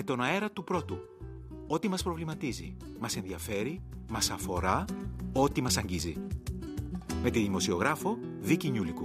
τον αέρα του πρώτου. Ό,τι μας προβληματίζει, μας ενδιαφέρει, μας αφορά, ό,τι μας αγγίζει. Με τη δημοσιογράφο Βίκη Νιούλικου.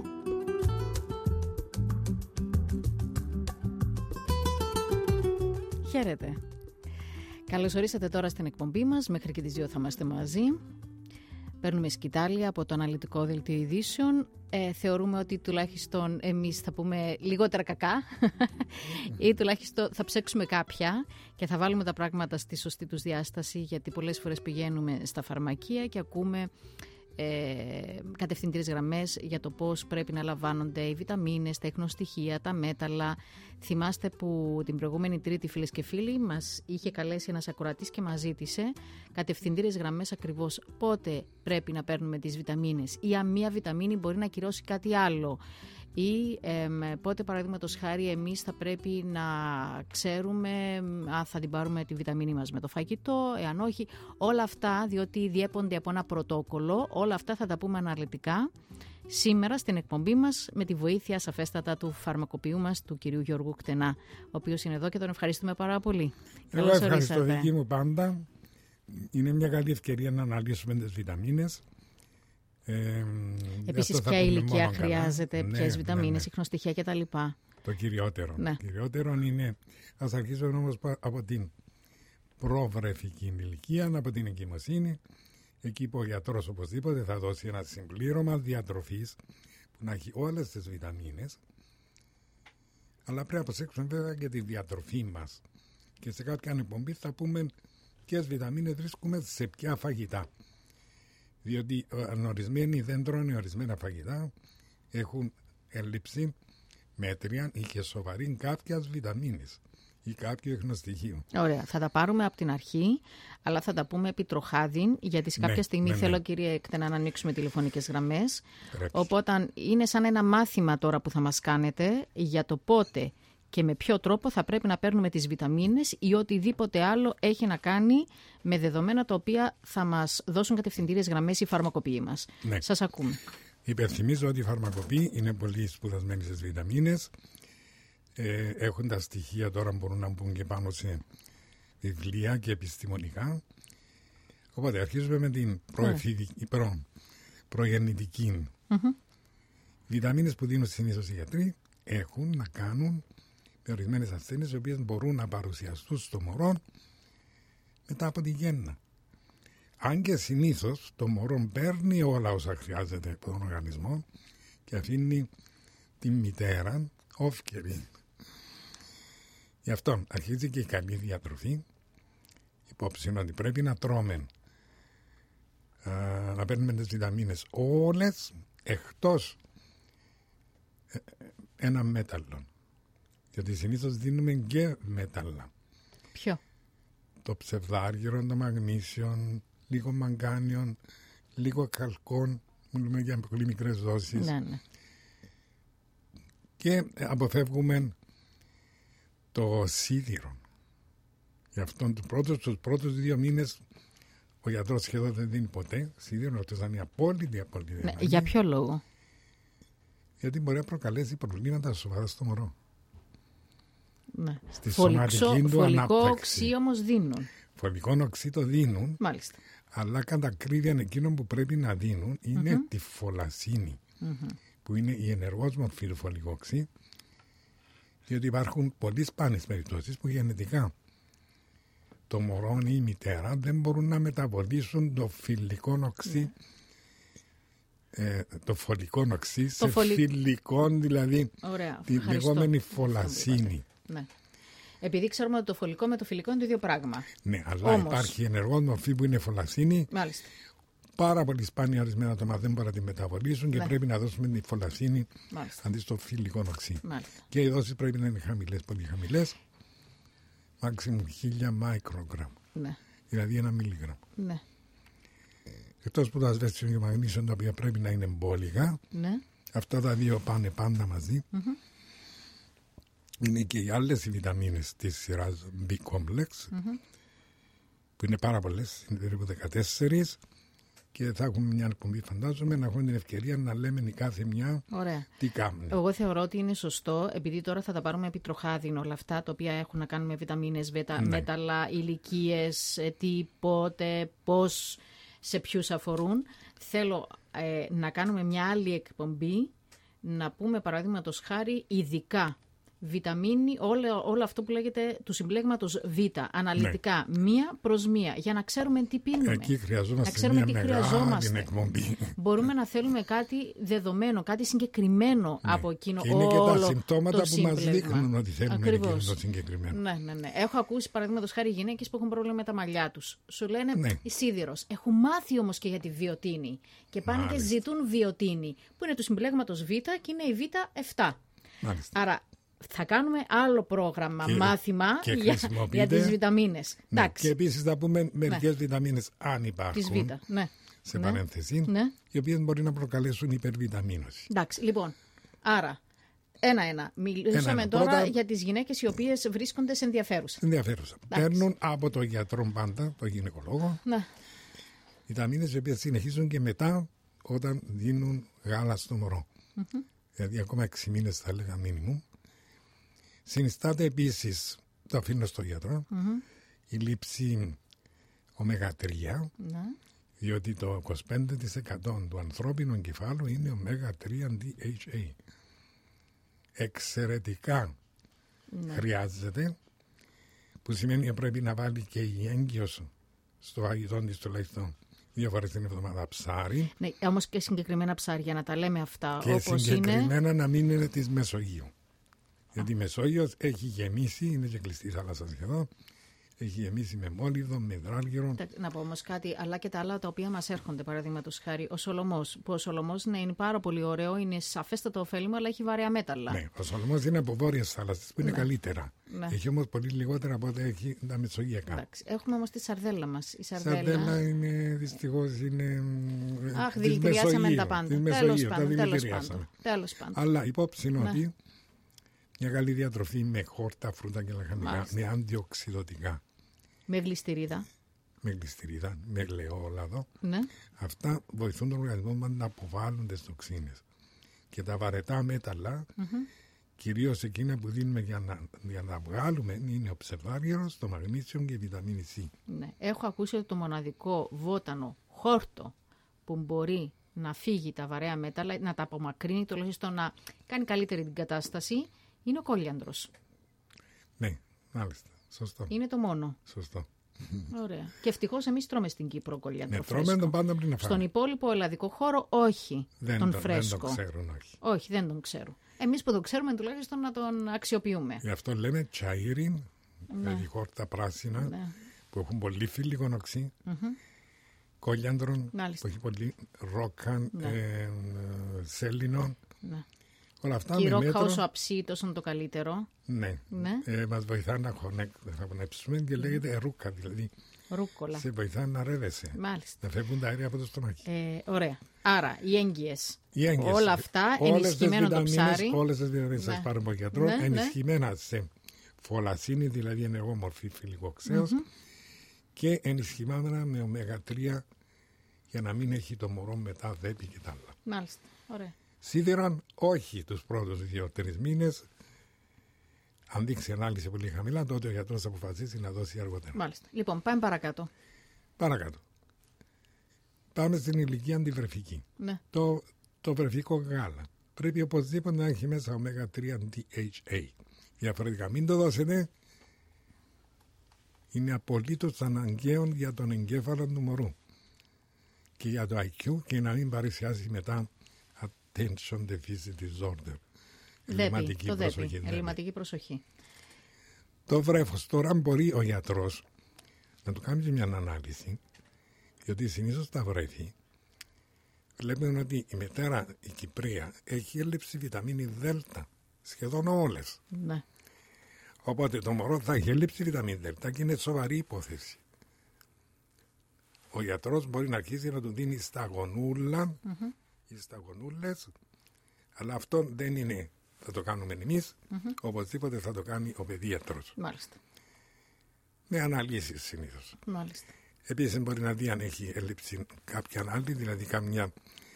Χαίρετε. Καλώς ορίσατε τώρα στην εκπομπή μας. Μέχρι και τις 2 θα είμαστε μαζί. Παίρνουμε σκητάλια από το αναλυτικό δελτίο ειδήσεων. Θεωρούμε ότι τουλάχιστον εμείς θα πούμε λιγότερα κακά ή τουλάχιστον θα ψέξουμε κάποια και θα βάλουμε τα πράγματα στη σωστή τους διάσταση, γιατί πολλές φορές πηγαίνουμε στα φαρμακεία και ακούμε κατευθυντήρες γραμμές για το πώς πρέπει να λαμβάνονται οι βιταμίνες, τα ιχνοστοιχεία, τα μέταλλα. Θυμάστε που την προηγούμενη Τρίτη, φίλες και φίλοι, μας είχε καλέσει ένας ακροατής και μας ζήτησε κατευθυντήρες γραμμές ακριβώς πότε πρέπει να παίρνουμε τις βιταμίνες, ή αν μία βιταμίνη μπορεί να ακυρώσει κάτι άλλο, ή πότε, παραδείγματος χάρη, εμείς θα πρέπει να ξέρουμε αν θα την πάρουμε τη βιταμίνη μας με το φαγητό, εάν όχι. Όλα αυτά, διότι διέπονται από ένα πρωτόκολλο, όλα αυτά θα τα πούμε αναλυτικά σήμερα στην εκπομπή μας, με τη βοήθεια σαφέστατα του φαρμακοποιού μας, του κυρίου Γιώργου Κτενά, ο οποίος είναι εδώ και τον ευχαριστούμε πάρα πολύ. Εγώ ευχαριστώ, δική μου πάντα. Είναι μια καλή ευκαιρία να αναλύσουμε τις βιταμίνες. Επίσης, ποια ηλικία χρειάζεται, ποιες βιταμίνες, ιχνοστοιχεία κτλ. Το κυριότερο. Ναι. Το κυριότερο είναι, ας αρχίσουμε όμως από την προβρεφική ηλικία, από την εγκυμοσύνη, εκεί που ο γιατρός οπωσδήποτε θα δώσει ένα συμπλήρωμα διατροφής που να έχει όλες τις βιταμίνες, αλλά πρέπει να προσέξουμε βέβαια και τη διατροφή μας. Και σε κάποια εκπομπή θα πούμε ποιες βιταμίνες βρίσκουμε σε ποια φαγητά. Διότι ορισμένοι δεν τρώνε ορισμένα φαγητά, έχουν έλλειψη μέτρια ή και σοβαρή κάποιας βιταμίνης ή κάποιο ιχνοστοιχείο. Ωραία, θα τα πάρουμε από την αρχή, αλλά θα τα πούμε επί τροχάδιν, γιατί σε κάποια στιγμή θέλω, κύριε Κτενά, να ανοίξουμε τηλεφωνικές γραμμές. Οπότε είναι σαν ένα μάθημα τώρα που θα μας κάνετε για το πότε και με ποιο τρόπο θα πρέπει να παίρνουμε τις βιταμίνες ή οτιδήποτε άλλο έχει να κάνει με δεδομένα τα οποία θα μας δώσουν κατευθυντήριες γραμμές οι φαρμακοποιοί μας. Ναι. Σας ακούμε. Υπενθυμίζω ότι οι φαρμακοποιοί είναι πολύ σπουδασμένοι στις βιταμίνες. Έχουν τα στοιχεία τώρα, μπορούν να μπουν και πάνω σε βιβλία και επιστημονικά. Οπότε αρχίζουμε με την προγεννητική. Βιταμίνες που δίνουν συνήθως οι γιατροί έχουν να κάνουν με ορισμένες ασθένειες, οι οποίες μπορούν να παρουσιαστούν στο μωρό μετά από τη γέννα. Αν και συνήθως το μωρό παίρνει όλα όσα χρειάζεται από τον οργανισμό και αφήνει τη μητέρα όφκερη. Γι' αυτό αρχίζει και η καλή διατροφή. Υπόψη είναι ότι πρέπει να τρώμε, να παίρνουμε τις βιταμίνες όλες εκτός ένα μέταλλο. Γιατί συνήθως δίνουμε και μέταλλα. Ποιο? Το ψευδάργυρο, το μαγνήσιο, λίγο μαγκάνιο, λίγο καλκόν, μιλούμε για πολύ μικρές δόσεις. Ναι. Και αποφεύγουμε το σίδηρο. Γι' αυτό τους πρώτους 2 μήνες ο γιατρός σχεδόν δεν δίνει ποτέ σίδηρο, αυτό ήταν η απόλυτη. Ναι, για ποιο λόγο? Γιατί μπορεί να προκαλέσει προβλήματα σοβαρά στο μωρό. Ναι. Στη σωματική του ανάπτυξη. Φωλικό οξύ όμως δίνουν. Φωλικό οξύ το δίνουν. Μάλιστα. Αλλά κατά ακρίβεια εκείνο που πρέπει να δίνουν είναι τη φολασίνη, που είναι η ενεργός μορφή του φωλικού οξύ, διότι υπάρχουν πολύ σπάνιες περιπτώσεις που γενετικά το μωρό ή η μητέρα δεν μπορούν να μεταβολήσουν το φυλικό οξύ, το φωλικό οξύ σε φυλικό, δηλαδή τη λεγόμενη φολασίνη. Ναι. Επειδή ξέρουμε ότι το φωλικό με το φιλικό είναι το ίδιο πράγμα. Ναι, αλλά όμως υπάρχει ενεργός μορφή που είναι φολασίνη. Μάλιστα. Πάρα πολύ σπάνια ορισμένα άτομα δεν μπορούν να τη μεταβολήσουν και πρέπει να δώσουμε τη φολασίνη αντί στο φιλικό οξύ. Και οι δόσεις πρέπει να είναι χαμηλές, πολύ χαμηλές. Maximum 1000 μικρογραμμ. Ναι. Δηλαδή 1 μιλιγραμμ. Ναι. Εκτός που τα ασβέστιο και μαγνήσιο, τα οποία πρέπει να είναι εμπόλιγα. Ναι. Αυτά τα δύο πάνε πάντα μαζί. Είναι και οι άλλες οι βιταμίνες της σειράς B-complex, που είναι πάρα πολλές, είναι περίπου 14, και θα έχουμε μια εκπομπή, φαντάζομαι, να έχουμε την ευκαιρία να λέμε η κάθε μια τι κάνουν. Εγώ θεωρώ ότι είναι σωστό, επειδή τώρα θα τα πάρουμε επί τροχάδιν όλα αυτά, τα οποία έχουν να κάνουν με βιταμίνες, μέταλλα, ηλικίες, τι, πότε, πώς, σε ποιους αφορούν. Θέλω να κάνουμε μια άλλη εκπομπή, να πούμε παραδείγματος χάρη ειδικά βιταμίνη, όλο αυτό που λέγεται του συμπλέγματος Β, αναλυτικά, μία προς μία, για να ξέρουμε τι πίνουμε. Εκεί χρειαζόμαστε μια μεγάλη εκπομπή. Μπορούμε να θέλουμε κάτι δεδομένο, κάτι συγκεκριμένο από εκείνο όλο το σύμπλεγμα. Είναι και τα συμπτώματα που μας δείχνουν ότι θέλουμε εκείνο το συγκεκριμένο. Ναι. Έχω ακούσει παραδείγματος χάρη γυναίκες που έχουν πρόβλημα με τα μαλλιά τους. Σου λένε σίδηρος. Έχουν μάθει όμως και για τη βιοτίνη. Και πάνε και ζητούν βιοτίνη, που είναι του συμπλέγματος Β και είναι η Β7. Άρα θα κάνουμε άλλο πρόγραμμα, μάθημα για τις βιταμίνες. Ναι, και επίσης θα πούμε μερικές βιταμίνες αν υπάρχουν, σε παρένθεση, οι οποίες μπορεί να προκαλέσουν υπερβιταμίνωση. Εντάξει, λοιπόν, άρα, ένα-ένα. Μιλήσαμε τώρα για τις γυναίκες οι οποίες βρίσκονται σε ενδιαφέρουσα. Παίρνουν από τον γιατρό πάντα, τον γυναικολόγο, βιταμίνες οι οποίες συνεχίζουν και μετά όταν δίνουν γάλα στο μωρό. Δηλαδή ακόμα 6 μήνες θα έλεγα μήνυμου. Συνιστάται επίσης, το αφήνω στο γιατρό, η λήψη ω3, διότι το 25% του ανθρώπινου εγκεφάλου είναι ω3 DHA. Εξαιρετικά χρειάζεται, που σημαίνει ότι πρέπει να βάλει και η έγκυος στο φαγητό της τουλάχιστον 2 φορές την εβδομάδα ψάρι. Ναι, όμως και συγκεκριμένα ψάρια, να τα λέμε αυτά. Και όπως συγκεκριμένα να μην είναι της Μεσογείου. Γιατί η Μεσόγειος έχει γεμίσει, είναι και κλειστή θάλασσα σχεδόν, έχει γεμίσει με μόλιβδο, με υδράργυρο. Να πω όμως κάτι, αλλά και τα άλλα τα οποία μας έρχονται, παραδείγματος χάρη, ο Σολομός. Που ο Σολομός είναι πάρα πολύ ωραίο, είναι σαφέστατο ωφέλιμο, αλλά έχει βαρέα μέταλλα. Ναι, ο Σολομός είναι από βόρειες θάλασσες που είναι καλύτερα. Έχει όμως πολύ λιγότερα από ό,τι έχει τα μεσογειακά. Εντάξει. Έχουμε όμως τη σαρδέλα μας. Η σαρδέλα είναι δυστυχώς είναι. Αχ, δηλητηριάσαμε τα πάντα. Τέλος πάντων. Αλλά υπόψη είναι ότι μια καλή διατροφή με χόρτα, φρούτα και λαχανικά, με αντιοξυδοτικά. Με γλιστηρίδα. Με ελαιόλαδο. Αυτά βοηθούν τον οργανισμό μας να αποβάλουν τις τοξίνες. Και τα βαρετά μέταλλα, κυρίως εκείνα που δίνουμε για να βγάλουμε, είναι ο ψευδάργυρος, το μαγνήσιο και η βιταμίνη C. Ναι. Έχω ακούσει ότι το μοναδικό βότανο χόρτο που μπορεί να φύγει τα βαρέα μέταλλα, να τα απομακρύνει, τουλάχιστον να κάνει καλύτερη την κατάσταση, είναι ο κόλιανδρος. Ναι, μάλιστα. Σωστό. Είναι το μόνο. Σωστό. Ωραία. Και ευτυχώς εμείς τρώμε στην Κύπρο κολιάντρο. Ναι, τρώμε τον πάντα πριν να φάμε. Στον υπόλοιπο ελλαδικό χώρο, όχι. Τον φρέσκο. Δεν τον ξέρουν, όχι. Όχι, δεν τον ξέρουν. Εμείς που το ξέρουμε, τουλάχιστον να τον αξιοποιούμε. Γι' αυτό λέμε τσαΐριν, δηλαδή χόρτα πράσινα, που έχουν πολύ φιλικονοξύ. Κολιάντρον, που έχει πολύ ρόκαν, σέλινο. Όλα αυτά και η ρόκα όσο αψεί, τόσο το καλύτερο. Ναι. Μας βοηθά να χωνέψουμε και λέγεται ρούκα, δηλαδή. Ρούκολα. Σε βοηθά να ρεύεσαι. Μάλιστα. Να φεύγουν τα αέρια από το στομάχι. Ωραία. Άρα, οι έγκυες. Όλα αυτά, ενισχυμένο το ψάρι. Όλες τις βιταμίνες σας πάρουν από γιατρό, ενισχυμένα σε φολασίνη, δηλαδή ενεργό μορφή φιλικό ξέος, και ενισχυμένα με ω3 για να μην έχει το μωρό μετά δέπη και τα άλλα. Μάλιστα. Ωραία. Σίδηραν όχι τους πρώτους 2-3 μήνες. Αν δείξει ανάλυση πολύ χαμηλά, τότε ο γιατρός θα αποφασίσει να δώσει αργότερα. Μάλιστα. Λοιπόν, πάμε παρακάτω. Πάμε στην ηλικία αντιβρεφική. Ναι. Το βρεφικό γάλα πρέπει οπωσδήποτε να έχει μέσα ω3 DHA. Διαφορετικά μην το δώσετε. Είναι απολύτως αναγκαίο για τον εγκέφαλο του μωρού και για το IQ, και να μην παρουσιάσει μετά attention deficit disorder. Ελληματική προσοχή. Το βρέφος τώρα μπορεί ο γιατρός να του κάνει μια ανάλυση, διότι συνήθως τα βρέφη βλέπουμε ότι η μητέρα, η Κυπρία, έχει έλλειψη βιταμίνη Δέλτα, σχεδόν όλες. Ναι. Οπότε το μωρό θα έχει έλλειψη βιταμίνη Δέλτα και είναι σοβαρή υπόθεση. Ο γιατρός μπορεί να αρχίσει να του δίνει σταγονούλα ή σταγονούλες, αλλά αυτό δεν είναι, θα το κάνουμε εμείς, οπωσδήποτε θα το κάνει ο παιδίατρος. Μάλιστα. Με αναλύσεις συνήθως. Μάλιστα. Επίσης μπορεί να δει αν έχει έλλειψη κάποια άλλη, δηλαδή καμιά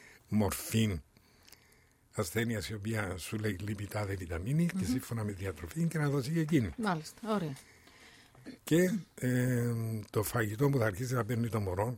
μορφή ασθένειας η οποία σου λέει λείπει τάδε βιταμίνη και σύμφωνα με διατροφή και να δώσει και εκείνη. Μάλιστα, ωραία. Και το φαγητό που θα αρχίσει να παίρνει το μωρό,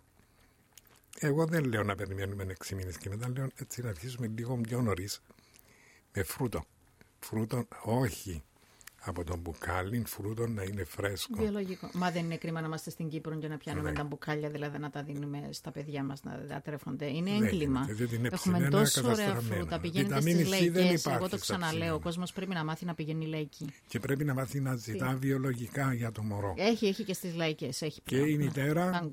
εγώ δεν λέω να περιμένουμε 6 μήνες και μετά λέω έτσι να αρχίσουμε λίγο πιο νωρίς με φρούτο. Φρούτο όχι από το μπουκάλι, φρούτο να είναι φρέσκο. Βιολογικό. Μα δεν είναι κρίμα να είμαστε στην Κύπρο και να πιάνουμε τα μπουκάλια, δηλαδή να τα δίνουμε στα παιδιά μας να τρέφονται. Είναι έγκλημα. Έχουμε τόσο ωραία φρούτα. Πηγαίνετε στις λαϊκές. Εγώ το ξαναλέω. Ο κόσμος πρέπει να μάθει να πηγαίνει λαϊκή. Και πρέπει να μάθει να ζητά βιολογικά για το μωρό. Έχει και στις λαϊκές. Και η μητέρα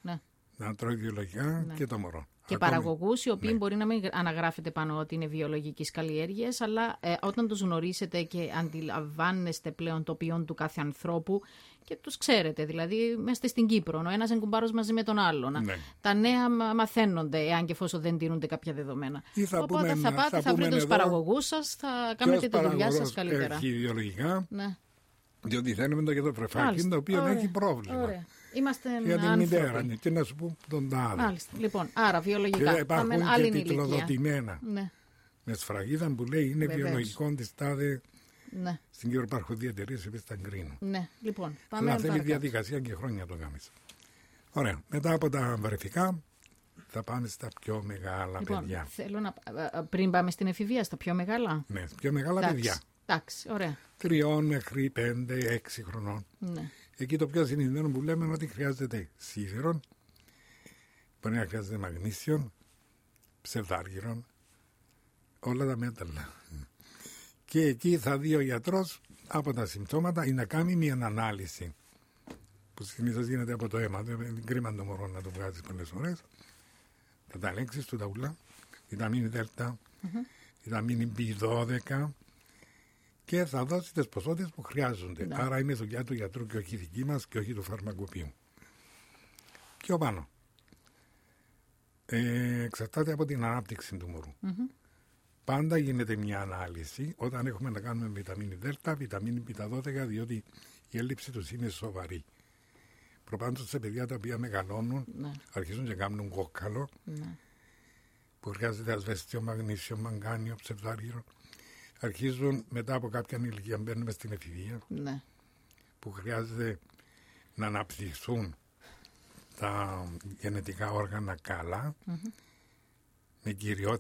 να τρώει βιολογικά και το μωρό. Και παραγωγούς οι οποίοι μπορεί να μην αναγράφεται πάνω ότι είναι βιολογικής καλλιέργειας, αλλά όταν τους γνωρίσετε και αντιλαμβάνεστε πλέον το ποιόν του κάθε ανθρώπου και τους ξέρετε, δηλαδή είμαστε στην Κύπρο, ο ένας εγκουμπάρος μαζί με τον άλλον. Ναι. Τα νέα μαθαίνονται, εάν και εφόσον δεν τηρούνται κάποια δεδομένα. Οπότε θα πάτε, θα βρείτε τους παραγωγούς σας, θα κάνετε τη δουλειά σας καλύτερα. Έχει βιολογικά, διότι θέλουμε το γεδοφρεφάκι, το οποίο έχει πρόβλημα. Ωραία. Είμαστε για την μητέρα και να σου πω τον τάδε. Μάλιστα. Λοιπόν, άρα βιολογικά. Και υπάρχουν και τιτλοδοτημένα. Ναι. Με σφραγίδα που λέει είναι βιολογικό της τάδε. Ναι. Στην Κύπρο υπάρχουν 2 εταιρείες που τα εγκρίνουν. Ναι, λοιπόν. Πάμε αλλά θέλει διαδικασία και χρόνια το κάνεις. Ωραία. Μετά από τα βρεφικά θα πάμε στα πιο μεγάλα παιδιά. Θέλω να... Πριν πάμε στην εφηβεία, στα πιο μεγάλα. Ναι, πιο μεγάλα παιδιά. Εντάξει, ωραία. 3 μέχρι 5-6 χρονών. Ναι. Εκεί το πιο συνηθισμένο που λέμε είναι ότι χρειάζεται σίδηρο, μπορεί να χρειάζεται μαγνήσιο, ψευδάργυρο, όλα τα μέταλλα. Και εκεί θα δει ο γιατρός από τα συμπτώματα ή να κάνει μια ανάλυση που συνήθως γίνεται από το αίμα. Δεν κρίμα το μωρό να το βγάζεις πολλές φορές. Θα τα ελέγξεις του τα ούλα, βιταμίνη Δέλτα, βιταμίνη B12 και θα δώσει τις ποσότητες που χρειάζονται. Ναι. Άρα είναι δουλειά του γιατρού και όχι δική μας και όχι του φαρμακοποιού. Πιο πάνω. Εξαρτάται από την ανάπτυξη του μωρού. Πάντα γίνεται μια ανάλυση όταν έχουμε να κάνουμε βιταμίνη Δέλτα, βιταμίνη B12, διότι η έλλειψη τους είναι σοβαρή. Προπάντως σε παιδιά τα οποία μεγαλώνουν, αρχίζουν και κάνουν κόκκαλο, που χρειάζεται ασβέστιο, μαγνήσιο, μαγκάνιο, ψευδάργυρο. Αρχίζουν μετά από κάποια ηλικία, μπαίνουμε στην εφηβεία, που χρειάζεται να αναπτυχθούν τα γενετικά όργανα καλά, με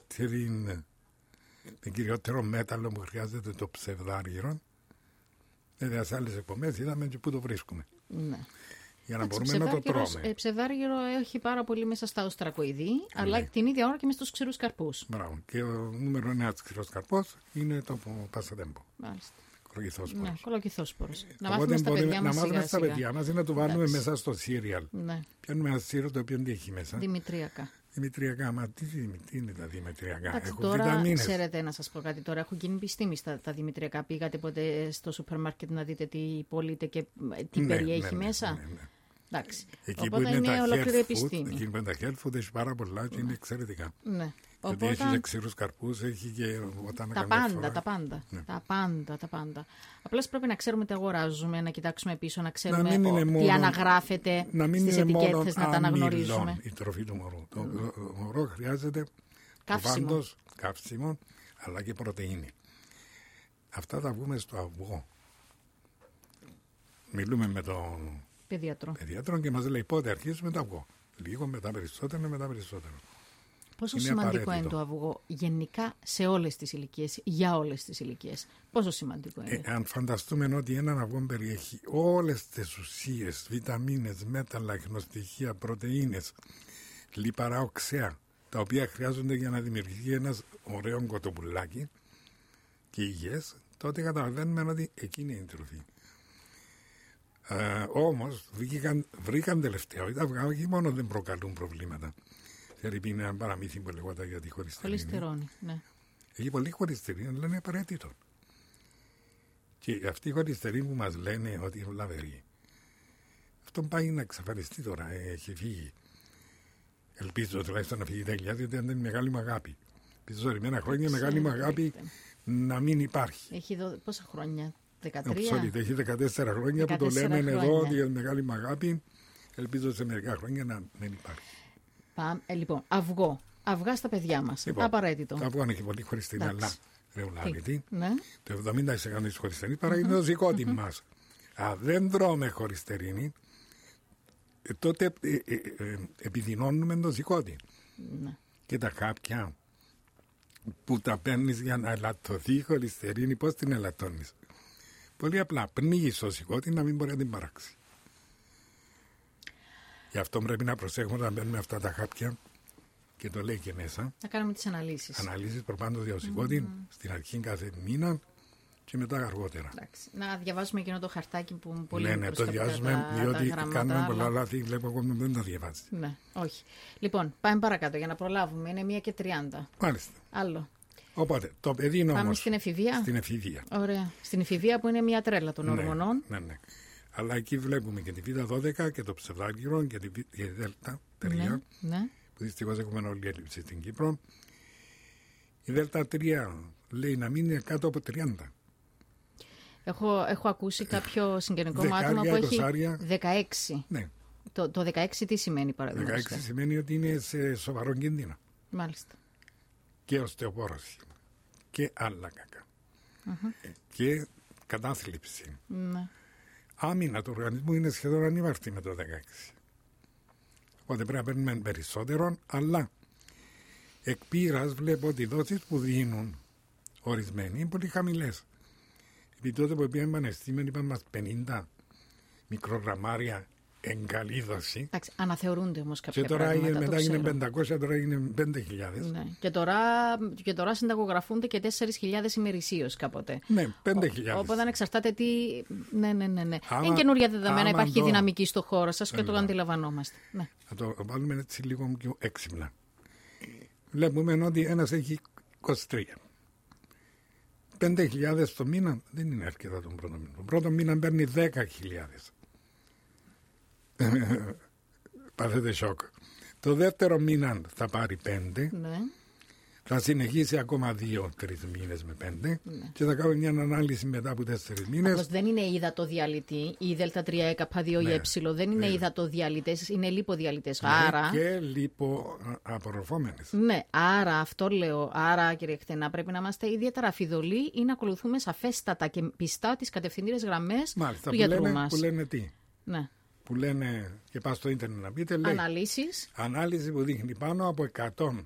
κυριότερο μέταλλο που χρειάζεται το ψευδάργυρο. Βέβαια σε άλλες εκπομπές είδαμε και πού το βρίσκουμε. Ναι. Για να μπορούμε να το τρώμε. Ψευδάργυρο έχει πάρα πολύ μέσα στα οστρακοειδή, αλλά την ίδια ώρα και μέσα στους ξηρούς καρπούς. Μπράβο. Και ο νούμερο 1 της ξηρός καρπός είναι το πασατέμπο. Μάλιστα. Κολοκυθόσπορος. Ναι, κολοκυθόσπορος. Να μάθουμε στα παιδιά μας σιγά-σιγά. Στα παιδιά μας είναι να το βάλουμε μέσα στο σύριαλ. Ναι. Πιάνουμε ένα σύριο το οποίο τι έχει μέσα. Δημητριακά. Δημητριακά, μα τι είναι τα δημητριακά. Εντάξει, τώρα ξέρετε να σας πω κάτι τώρα. Έχουν γίνει επιστήμη τα δημητριακά. Πήγατε ποτέ στο σούπερ μάρκετ να δείτε τι πωλείται και τι περιέχει μέσα. Ναι. Εντάξει. Εκεί που είναι ολόκληρη επιστήμη. Εκεί που είναι τα health food έχει πάρα πολλά και είναι εξαιρετικά. Ναι. Γιατί έχει ξηρούς καρπούς, έχει και όταν τα πάντα. Ναι. Τα πάντα. Απλώς πρέπει να ξέρουμε τι αγοράζουμε, να κοιτάξουμε πίσω, να ξέρουμε τι αναγράφεται στις ετικέτες, να τα αναγνωρίζουμε. Η τροφή του μωρού. Το μωρό χρειάζεται προφανώς καύσιμο, αλλά και πρωτεΐνη. Αυτά τα βγούμε στο αυγό. Μιλούμε με τον παιδίατρο και μας λέει πότε αρχίζουμε το αυγό. Λίγο μετά περισσότερο. Πόσο σημαντικό είναι το αυγό γενικά σε όλες τις ηλικίες, για όλες τις ηλικίες. Πόσο σημαντικό είναι. Αν φανταστούμε ότι έναν αυγό περιέχει όλες τις ουσίες, βιταμίνες, μέταλλα, αχνοστοιχεία, πρωτεΐνες, λιπαρά οξέα, τα οποία χρειάζονται για να δημιουργηθεί ένας ωραίο κοτοπουλάκι και υγιές, τότε καταλαβαίνουμε ότι εκείνη είναι η τροφή. Όμως βρήκαν τελευταία ότι τα αυγά όχι μόνο δεν προκαλούν προβλήματα. Θερυπή είναι ένα παραμύθι που λεγόταν για τη χολυστερίνη. Χολυστερόνη, ναι. Έχει πολύ χολυστερίνη, λένε απαραίτητο. Και αυτή η χολυστερίνη που μας λένε ότι είναι βλαβερή, αυτό πάει να εξαφανιστεί τώρα, έχει φύγει. Ελπίζω τουλάχιστον να φύγει τέλεια, διότι είναι μεγάλη μου αγάπη. Ελπίζω ορισμένα χρόνια μεγάλη μου αγάπη να μην υπάρχει. Έχει πόσα χρόνια, 13? Έχει 14 χρόνια που το λέμε εδώ ότι είναι μεγάλη μου αγάπη. Ελπίζω σε μερικά χρόνια να μην υπάρχει. Λοιπόν, αυγό. Αυγά στα παιδιά μας. Λοιπόν, απαραίτητο. Το αυγό έχει πολύ χωριστηρή, αλλά ρεουλάβητη. Ναι. Το 70% της χωριστερίνης παράγει το ζυγότι μας. Αν δεν τρώμε χωριστερίνη, τότε επιδεινώνουμε το ζυγότι. Ναι. Και τα χάπια που τα παίρνεις για να ελαττωθεί η χωριστερίνη, πώς την ελαττώνεις? Πολύ απλά, πνίγεις το ζυγότι να μην μπορεί να την παράξει. Γι' αυτό πρέπει να προσέχουμε να παίρνουμε αυτά τα χάπια, και το λέει και μέσα. Να κάνουμε τις αναλύσεις. Αναλύσεις προπάντως για το ζυγότι, στην αρχή κάθε μήνα και μετά αργότερα. Εντάξει. Να διαβάσουμε εκείνο το χαρτάκι που πολύ Ναι, το διαβάζουμε, διότι κάνουμε πολλά λάθη, βλέπω ακόμα δεν το διαβάζει. Ναι, όχι. Λοιπόν, πάμε παρακάτω για να προλάβουμε. Είναι 1:30. Μάλιστα. Άλλο. Οπότε, το παιδί είναι όμως. Πάμε στην εφηβεία. Στην εφηβεία. Ωραία. Στην εφηβεία που είναι μια τρέλα των ορμονών. Ναι. Αλλά εκεί βλέπουμε και τη Β12 και το ψευδάργυρο και τη Δ3. Ναι. Που δυστυχώς έχουμε όλη έλλειψη στην Κύπρο. Η Δ3 λέει να μην είναι κάτω από 30. Έχω ακούσει κάποιο συγγενικό μάθημα που έχει 16. Ναι. Το 16 τι σημαίνει, παραδείγματος? 16 σημαίνει ότι είναι σε σοβαρό κίνδυνο. Μάλιστα. Και οστεοπόρωση. Και άλλα κακά. Και κατάθλιψη. Ναι. Άμυνα του οργανισμού είναι σχεδόν ανύπαρκτη με το 16. Οπότε πρέπει να παίρνουμε περισσότερο, αλλά εκ πείρας βλέπω ότι οι δόσεις που δίνουν ορισμένοι είναι πολύ χαμηλές. Επειδή τότε που πήγαμε πανεπιστήμιο είπαν μας 50 μικρογραμμάρια εν καλή δόση. Εντάξει, αναθεωρούνται όμως κάποια και τώρα πράγματα. Μετά είναι 500, τώρα είναι 5.000. Ναι. Και τώρα συνταγογραφούνται και 4.000 ημερησίως κάποτε. Ναι, 5.000. Οπότε αν εξαρτάται τι. Ναι. Είναι καινούργια δεδομένα, υπάρχει δυναμική στο χώρο σας και το αντιλαμβανόμαστε. Ναι. Θα το βάλουμε έτσι λίγο πιο έξυπνα. Βλέπουμε ότι ένας έχει 23. 5.000 το μήνα δεν είναι αρκετά τον πρώτο μήνα. Τον πρώτο μήνα παίρνει 10.000. Πάθετε σοκ. Το δεύτερο μήνα θα πάρει 5. Ναι. Θα συνεχίσει ακόμα 2-3 μήνες με 5. Ναι. Και θα κάνουμε μια ανάλυση μετά από 4 μήνες. Απλώς δεν είναι υδατοδιαλυτή. Η Δ3, K2 ή Ε δεν είναι υδατοδιαλυτές, είναι λιποδιαλυτές. Ναι, άρα. Και λιποαπορροφόμενες. Ναι, άρα αυτό λέω. Άρα, κύριε Χτενά, πρέπει να είμαστε ιδιαίτερα αφιδωλοί ή να ακολουθούμε σαφέστατα και πιστά τις κατευθυντήρες γραμμές του γιατρού μας. Που λένε τι? Ναι. Που λένε, και πας στο ίντερνετ να πείτε, λέει, ανάλυση που δείχνει πάνω από 100.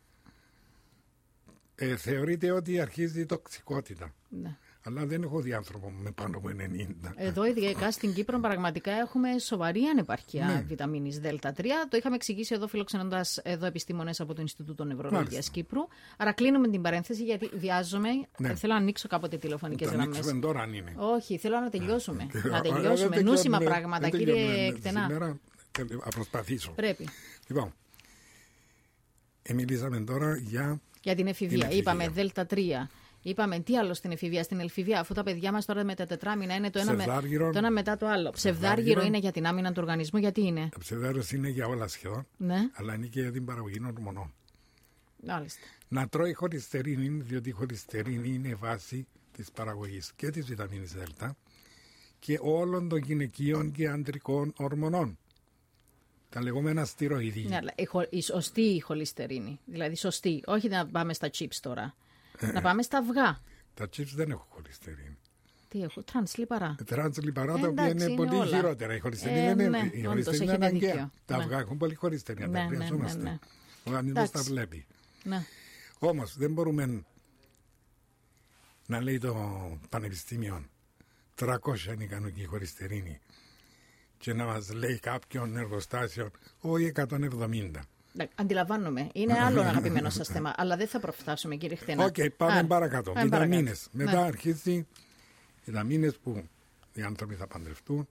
Θεωρείται ότι αρχίζει η τοξικότητα. Ναι. Αλλά δεν έχω δει άνθρωπο με πάνω από 90. Εδώ ειδικά στην Κύπρο πραγματικά έχουμε σοβαρή ανεπαρκεία βιταμίνης Δ3. Το είχαμε εξηγήσει εδώ φιλοξενώντας εδώ επιστήμονες από το Ινστιτούτο Νευρολογίας Κύπρου. Άρα κλείνουμε την παρένθεση γιατί βιάζομαι. Θέλω να ανοίξω κάποτε τηλεφωνικές γραμμές. Ανοίξουμε τώρα αν είναι. Όχι, θέλω να τελειώσουμε. Να τελειώσουμε. Νούσιμα πράγματα, κύριε Κτενά. Σήμερα θα προσπαθήσω. Πρέπει. Λοιπόν, μιλήσαμε τώρα για την εφηβεία. Είπαμε Δ3. Είπαμε τι άλλο στην εφηβεία, στην ελφηβεία, αφού τα παιδιά μας τώρα με τα τετράμινα είναι το ένα μετά το άλλο. Ψευδάργυρο είναι για την άμυνα του οργανισμού, γιατί είναι? Το ψευδάργυρο είναι για όλα σχεδόν, ναι. Αλλά είναι και για την παραγωγή ορμονών. Μάλιστα. Να τρώει χολυστερίνη, διότι η χολυστερίνη είναι βάση της παραγωγής και της βιταμίνης Δ και όλων των γυναικείων και αντρικών ορμονών. Τα λεγόμενα στηροειδή. Ναι, αλλά η σωστή χολυστερίνη, δηλαδή σωστή, όχι να πάμε στα chips τώρα. Να πάμε στα αυγά. Τα chips δεν έχουν χολυστερίνη. Τι έχω, τρανσλιπαρά. Τρανσλιπαρά τα οποία είναι πολύ όλα χειρότερα. Η χολυστερίνη είναι αναγκαία. Τα αυγά έχουν πολύ χολυστερίνη. Τα χρειαζόμαστε. Ο οργανισμός τα βλέπει. Όμως δεν μπορούμε να λέει το πανεπιστήμιο 300 είναι κανονική χολυστερίνη και να μας λέει κάποιον εργοστάσιο όχι 170. Αντιλαμβάνομαι. Είναι άλλο αγαπημένο σας θέμα, αλλά δεν θα προφτάσουμε, κύριε Χτενά. Πάμε παρακάτω. Βιταμίνες. Μετά αρχίζει οι βιταμίνες που οι άνθρωποι θα παντρευτούν,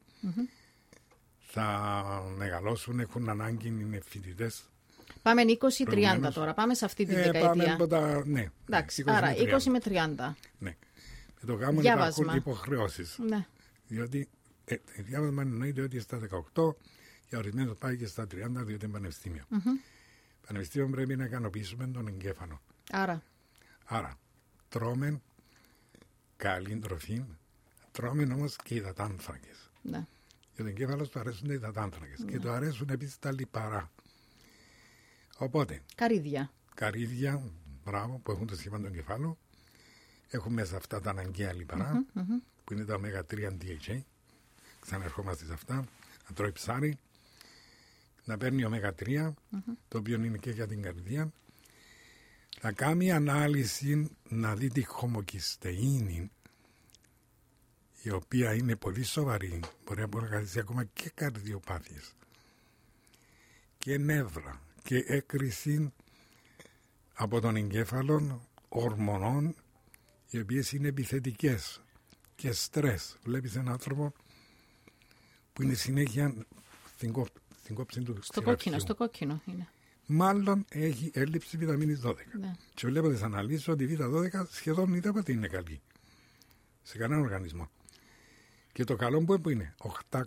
θα μεγαλώσουν, έχουν ανάγκη, είναι φοιτητές. Πάμε 20-30 τώρα. Πάμε σε αυτή τη δεκαετία. Ναι. Εντάξει, άρα 20 με 30. Ναι. Με το γάμο υπάρχουν υποχρεώσεις. Ναι. Διότι διάβασμα εννοείται ότι στα 18 για ορισμένους πάει και στα 30 διότι είναι πανεπιστήμιο. Πανεπιστήμιο πρέπει να ικανοποιήσουμε τον εγκέφαλο. Άρα, τρώμε καλή τροφή, τρώμε όμως και υδατάνθρακες. Ναι. Για τον εγκέφαλο του αρέσουν οι υδατάνθρακες και του αρέσουν επίσης τα λιπαρά. Οπότε. Καρύδια, μπράβο, που έχουν το σχήμα του εγκεφάλου. Έχουν μέσα αυτά τα αναγκαία λιπαρά, που είναι τα ω3 DHA. Ξαναρχόμαστε σε αυτά. Να τρώει ψάρι. Να παίρνει ω3, το οποίο είναι και για την καρδιά. Να κάνει ανάλυση να δει τη χωμοκυστεΐνη, η οποία είναι πολύ σοβαρή, μπορεί να προκαλέσει ακόμα και καρδιοπάθειες και νεύρα και έκρηση από τον εγκέφαλο ορμονών, οι οποίες είναι επιθετικές και στρες. Βλέπεις έναν άνθρωπο που είναι συνέχεια στην κόψη του στο κόκκινο είναι. Μάλλον έχει έλλειψη βιταμίνης 12. Ναι. Και βλέπω τις αναλύσεις ότι η β12 σχεδόν είδατε είναι καλή σε κανέναν οργανισμό. Και το καλό που είναι 800.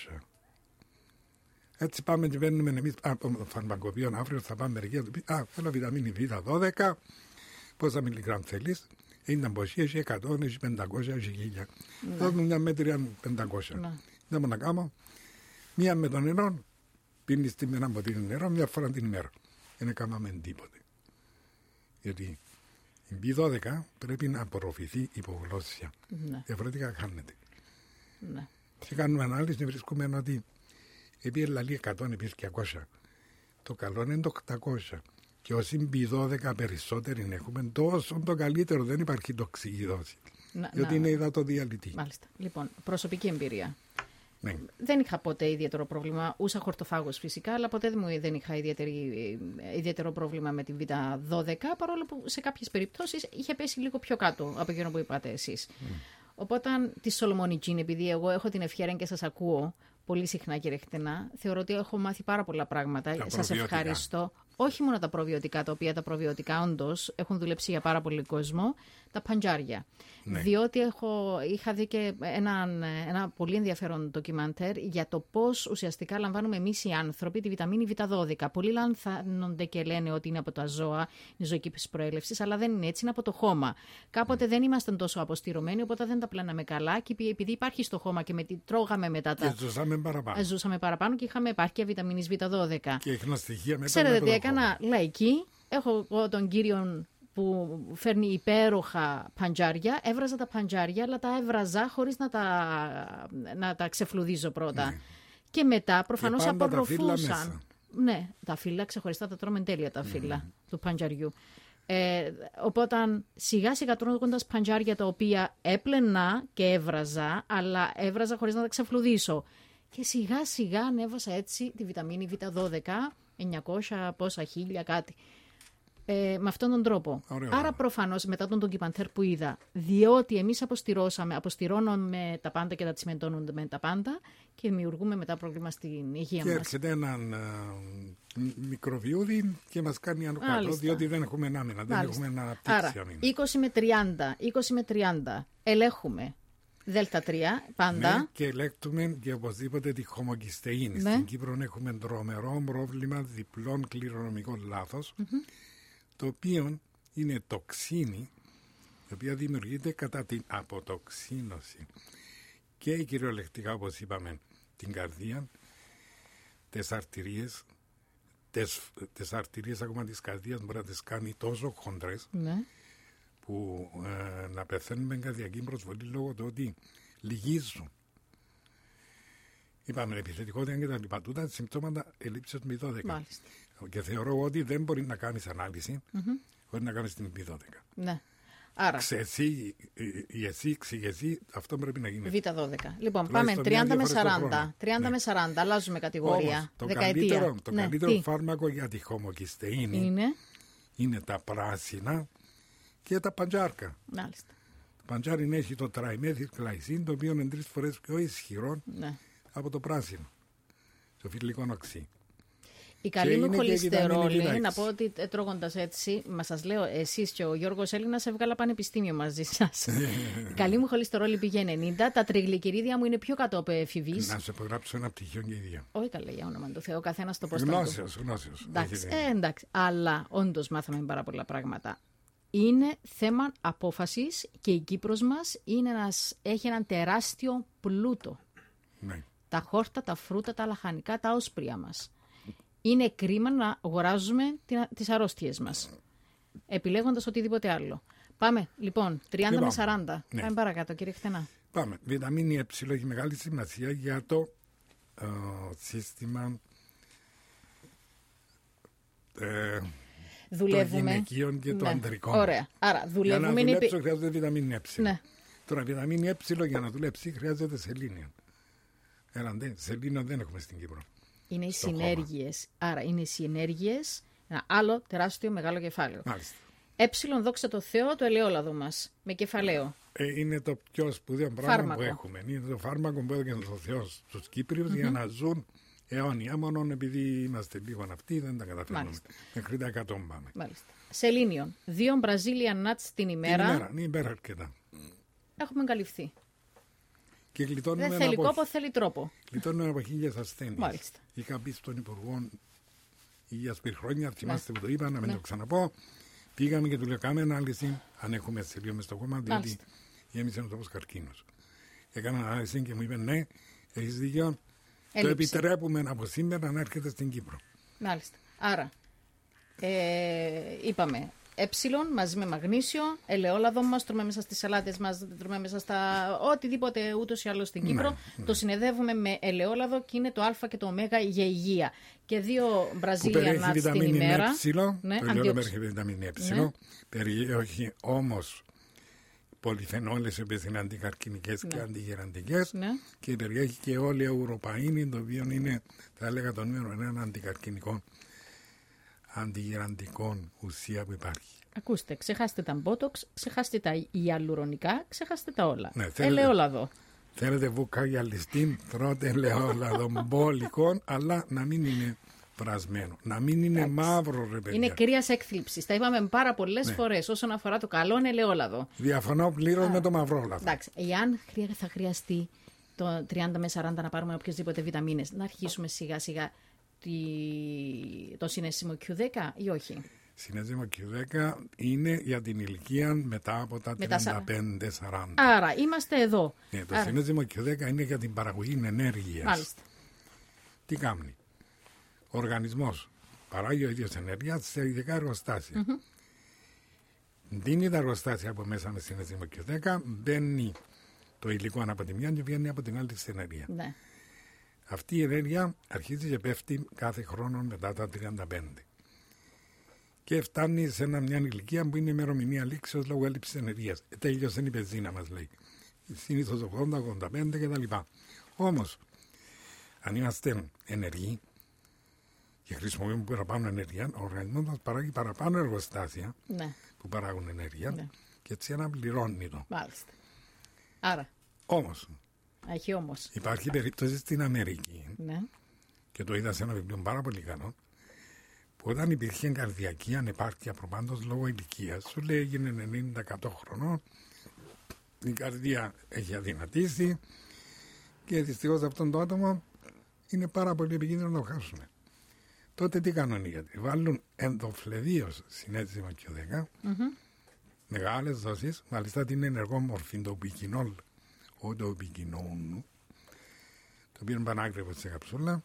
Έτσι πάμε και παίρνουμε εμείς από το φαρμακοποιείο αύριο, θα πάμε μερικοί του πει θέλω βιταμίνη β12, πόσα μιλιγκράμμ θέλεις. Είναι αμποσία, έχει 100, έχει 500, έχει 1000. Δώσουμε μια μέτρια 500. Δεν μπορώ να κάνω. Μία με το νερό, πίνεις την ένα ποτήρι νερό, μια φορά την ημέρα. Δεν έκαναμε τίποτε. Γιατί η B12 πρέπει να απορροφηθεί υπογλώσσια. Διαφορετικά χάνεται. Ναι. Και κάνουμε ανάλυση και βρίσκουμε ότι επειδή λαλεί 100, επειδή 200. Το καλό είναι το 800. Και όσοι B12 περισσότεροι έχουμε, τόσο το καλύτερο. Δεν υπάρχει τοξική δόση. Γιατί είναι υδατοδιαλυτή. Μάλιστα. Λοιπόν, προσωπική εμπειρία. Ναι. Δεν είχα ποτέ ιδιαίτερο πρόβλημα, ούσα χορτοφάγος φυσικά, αλλά ποτέ δεν είχα ιδιαίτερο πρόβλημα με την β12, παρόλο που σε κάποιες περιπτώσεις είχε πέσει λίγο πιο κάτω από εκείνο που είπατε εσείς. Οπότε τη Σολομονιτζίν, επειδή εγώ έχω την ευχαίρεια και σας ακούω πολύ συχνά, κύριε Χτενά, θεωρώ ότι έχω μάθει πάρα πολλά πράγματα. Σας ευχαριστώ. Όχι μόνο τα προβιωτικά, τα οποία τα προβιωτικά όντως έχουν δουλέψει για πάρα πολύ κόσμο, τα παντζάρια. Ναι. Διότι είχα δει και ένα πολύ ενδιαφέρον ντοκιμαντέρ για το πώς ουσιαστικά λαμβάνουμε εμείς οι άνθρωποι τη βιταμίνη Β12. Πολλοί λανθάνονται και λένε ότι είναι από τα ζώα, είναι ζωικής προέλευσης, αλλά δεν είναι έτσι, είναι από το χώμα. Κάποτε δεν ήμασταν τόσο αποστηρωμένοι, οπότε δεν τα πλέναμε καλά και επειδή υπάρχει στο χώμα και τρώγαμε μετά τα. Ζούσαμε παραπάνω και είχαμε επάρκεια βιταμίνης Β12. Και είχαν στοιχεία μετά. Ξέρετε τι έκανα λαϊκή. Έχω τον κύριο που φέρνει υπέροχα παντζάρια. Έβραζα τα παντζάρια, αλλά τα έβραζα χωρίς να τα ξεφλουδίζω πρώτα. Ναι. Και μετά προφανώς απορροφούσαν. Ναι, τα φύλλα ξεχωριστά τα τρώμε τέλεια τα φύλλα του παντζαριού. Οπότε σιγά σιγά τρώγοντας παντζάρια τα οποία έπλαινα και έβραζα, αλλά έβραζα χωρίς να τα ξεφλουδίσω. Και σιγά σιγά ανέβασα έτσι τη βιταμίνη Β12, 900 πόσα, 1000 κάτι. Με αυτόν τον τρόπο. Ωραία. Άρα προφανώς μετά τον ντοκιμαντέρ που είδα, διότι εμείς αποστηρώνουμε τα πάντα και τα τσιμεντώνουμε τα πάντα και δημιουργούμε μετά πρόβλημα στην υγεία μας. Και έρχεται έναν μικροβιούδι και μας κάνει άνω κάτω, διότι δεν έχουμε άμυνα, δεν έχουμε αναπτύξει άμυνα. 20 με 30 ελέγχουμε Δ3 πάντα. Ναι, και ελέγχουμε και οπωσδήποτε τη χωμοκυστεΐνη. Ναι. Στην Κύπρο έχουμε τρομερό πρόβλημα διπλών κληρονομικών λάθος, το οποίο είναι τοξίνη, η οποία δημιουργείται κατά την αποτοξίνωση. Και κυριολεκτικά, όπως είπαμε, την καρδία, τις αρτηρίες, τις αρτηρίες ακόμα της καρδίας μπορεί να τις κάνει τόσο χοντρές, ναι, που να πεθαίνουν με καρδιακή προσβολή λόγω του ότι λυγίζουν. Είπαμε επιθετικότητα και τα λοιπά. Τούτα συμπτώματα ελλείψεως B12. Μάλιστα. Και θεωρώ ότι δεν μπορεί να κάνεις ανάλυση χωρίς να κάνεις την B12. Ναι. Άρα. Εσύ, αυτό πρέπει να γίνει. Β12. Λοιπόν, πάμε 30 με 40. 30 με 40, αλλάζουμε κατηγορία. Όμως, το καλύτερο φάρμακο για τη χωμοκυστεΐνη είναι τα πράσινα και τα παντζάρκα. Μάλιστα. Το παντζάρι έχει το τραϊμέθιλγλαϊσίν, το οποίο είναι 3 φορές πιο ισχυρό από το πράσινο. Το φιλικό οξύ. Η καλή μου χολυστερόλη, να πω ότι τρώγοντας έτσι, μα σας λέω, εσείς και ο Γιώργος Έλληνας έβγαλα πανεπιστήμιο μαζί σας. Η καλή μου χολυστερόλη πήγε 90, τα τριγλικερίδια μου είναι πιο κάτω από εφηβείς. Να σε υπογράψω ένα πτυχίο και ίδια. Όχι καλά, για όνομα του Θεού, καθένας το πώς το γνώσιος. Εντάξει, αλλά όντως μάθαμε πάρα πολλά πράγματα. Είναι θέμα απόφασης και η Κύπρος μας έχει έναν τεράστιο πλούτο. Ναι. τα χόρτα, τα φρούτα, τα λαχανικά, τα όσπρια μας. Είναι κρίμα να αγοράζουμε τις αρρώστιες μας, επιλέγοντας οτιδήποτε άλλο. Πάμε, λοιπόν, 30 με 40. Ναι. Πάμε παρακάτω, κύριε Χτενά. Πάμε. Βιταμίνη Ε έχει μεγάλη σημασία για το σύστημα των γυναικείων και των ανδρικών. Ωραία. Άρα, δουλεύουμε. Για να δουλέψω χρειάζεται βιταμίνη Ε. Ναι. Τώρα, βιταμίνη Ε για να δουλέψει χρειάζεται σελήνιο. Σελήνιο δεν έχουμε στην Κύπρο. Είναι οι συνέργειες. Άρα, είναι οι συνέργειες, ένα άλλο τεράστιο μεγάλο κεφάλαιο. Μάλιστα. Δόξα τω Θεώ, το ελαιόλαδο μας, με κεφαλαίο. Είναι το πιο σπουδαίο πράγμα που έχουμε. Είναι το φάρμακο που έδωκε ο Θεός στους Κύπριους για να ζουν αιώνια. Μόνο επειδή είμαστε λίγο αυτοί δεν τα καταφέρνουμε. Μέχρι τα 100 πάμε. Μάλιστα. Σελήνιο. 2 Brazilian nuts την ημέρα. Είναι υπέρα αρκετά. Έχουμε καλυφθεί. Και δεν θέλει κόπο, θέλει τρόπο. Γλιτώνουμε από 1000 ασθένειες. Μάλιστα. Είχα πει στον Υπουργό Υγείας πριν χρόνια, θυμάστε που το είπα, να μην το ξαναπώ. Πήγαμε και του λέω: κάμε ανάλυση αν έχουμε σελίδα μες στο κόμμα, διότι γέμισε ο τόπος καρκίνος. Έκανα ανάλυση και μου είπε: ναι, έχεις δίκιο. Το επιτρέπουμε από σήμερα να έρχεται στην Κύπρο. Μάλιστα. Άρα, είπαμε μαζί με μαγνήσιο, ελαιόλαδο μας, τρώμε μέσα στις σαλάτες μας, τρώμε μέσα στα οτιδήποτε ούτως ή άλλως στην Κύπρο. Το συνεδεύουμε με ελαιόλαδο και είναι το α και το ω για υγεία. Και 2 Brazilian nuts την ημέρα. Το ελαιόλαδο περιέχει βιταμίνη Ε. Περιέχει όμως πολυφενόλες που είναι αντικαρκινικές και αντιγεραντικές και περιέχει και ολεουροπαΐνη, το οποίο είναι, θα έλεγα, το νούμερο 1 αντικαρκινικό αντιγεραντικών ουσία που υπάρχει. Ακούστε, ξεχάστε τα μπότοξ, ξεχάστε τα ιαλουρονικά, ξεχάστε τα όλα. Ελαιόλαδο. Θέλετε βουκάγια ληστήν, τρώτε ελαιόλαδο μπόλικο, αλλά να μην είναι βρασμένο, να μην είναι μαύρο, ρε παιδιά. Είναι κρύας έκθλιψης. Τα είπαμε πάρα πολλές φορές όσον αφορά το καλό ελαιόλαδο. Διαφωνώ πλήρως με το μαυρόλαδο. Εντάξει, εάν θα χρειαστεί το 30 με 40 να πάρουμε οποιασδήποτε βιταμίνες, να αρχίσουμε σιγά σιγά το συνέσιμο Q10 ή όχι? Συνέσιμο Q10 είναι για την ηλικία μετά από τα 35-40. Άρα είμαστε εδώ. Το συνέσιμο Q10 είναι για την παραγωγή ενέργειας. Μάλιστα. Τι κάνει? Ο οργανισμός παράγει ο ίδιος ενέργεια σε ειδικά εργοστάσια. Δίνει τα εργοστάσια από μέσα με συνέσιμο Q10, μπαίνει το υλικό από τη μια και βγαίνει από την άλλη της ενέργεια. Ναι. Αυτή η ενέργεια αρχίζει και πέφτει κάθε χρόνο μετά τα 35. Και φτάνει σε μια ηλικία που είναι ημερομηνία λήξεως λόγω έλλειψης ενέργειας. Τέλειωσε η πεζίνα, μας λέει. Συνήθως 80-85 κτλ. Όμως, αν είμαστε ενεργοί και χρησιμοποιούμε παραπάνω ενέργεια, ο οργανισμός μας παράγει παραπάνω εργοστάσια που παράγουν ενέργεια και έτσι αναπληρώνει το. Μάλιστα. Άρα. Όμως. Υπάρχει περίπτωση στην Αμερική και το είδα σε ένα βιβλίο πάρα πολύ καλό, που όταν υπήρχε καρδιακή ανεπάρκεια προπάντως λόγω ηλικίας, σου λέει έγινε 90-100 χρονών, η καρδία έχει αδυνατήσει και δυστυχώς αυτόν το άτομο είναι πάρα πολύ επικίνδυνο να το χάσουν. Τότε τι κάνουν οι γιατροί? Βάλουν ενδοφλεδίως συνέστημα Q10, μεγάλες δόσεις, μάλιστα την ενεργό μορφή, το πικινόλ, το επικοινωνούν, το οποίο είναι πανάκριβο σε καψούλα,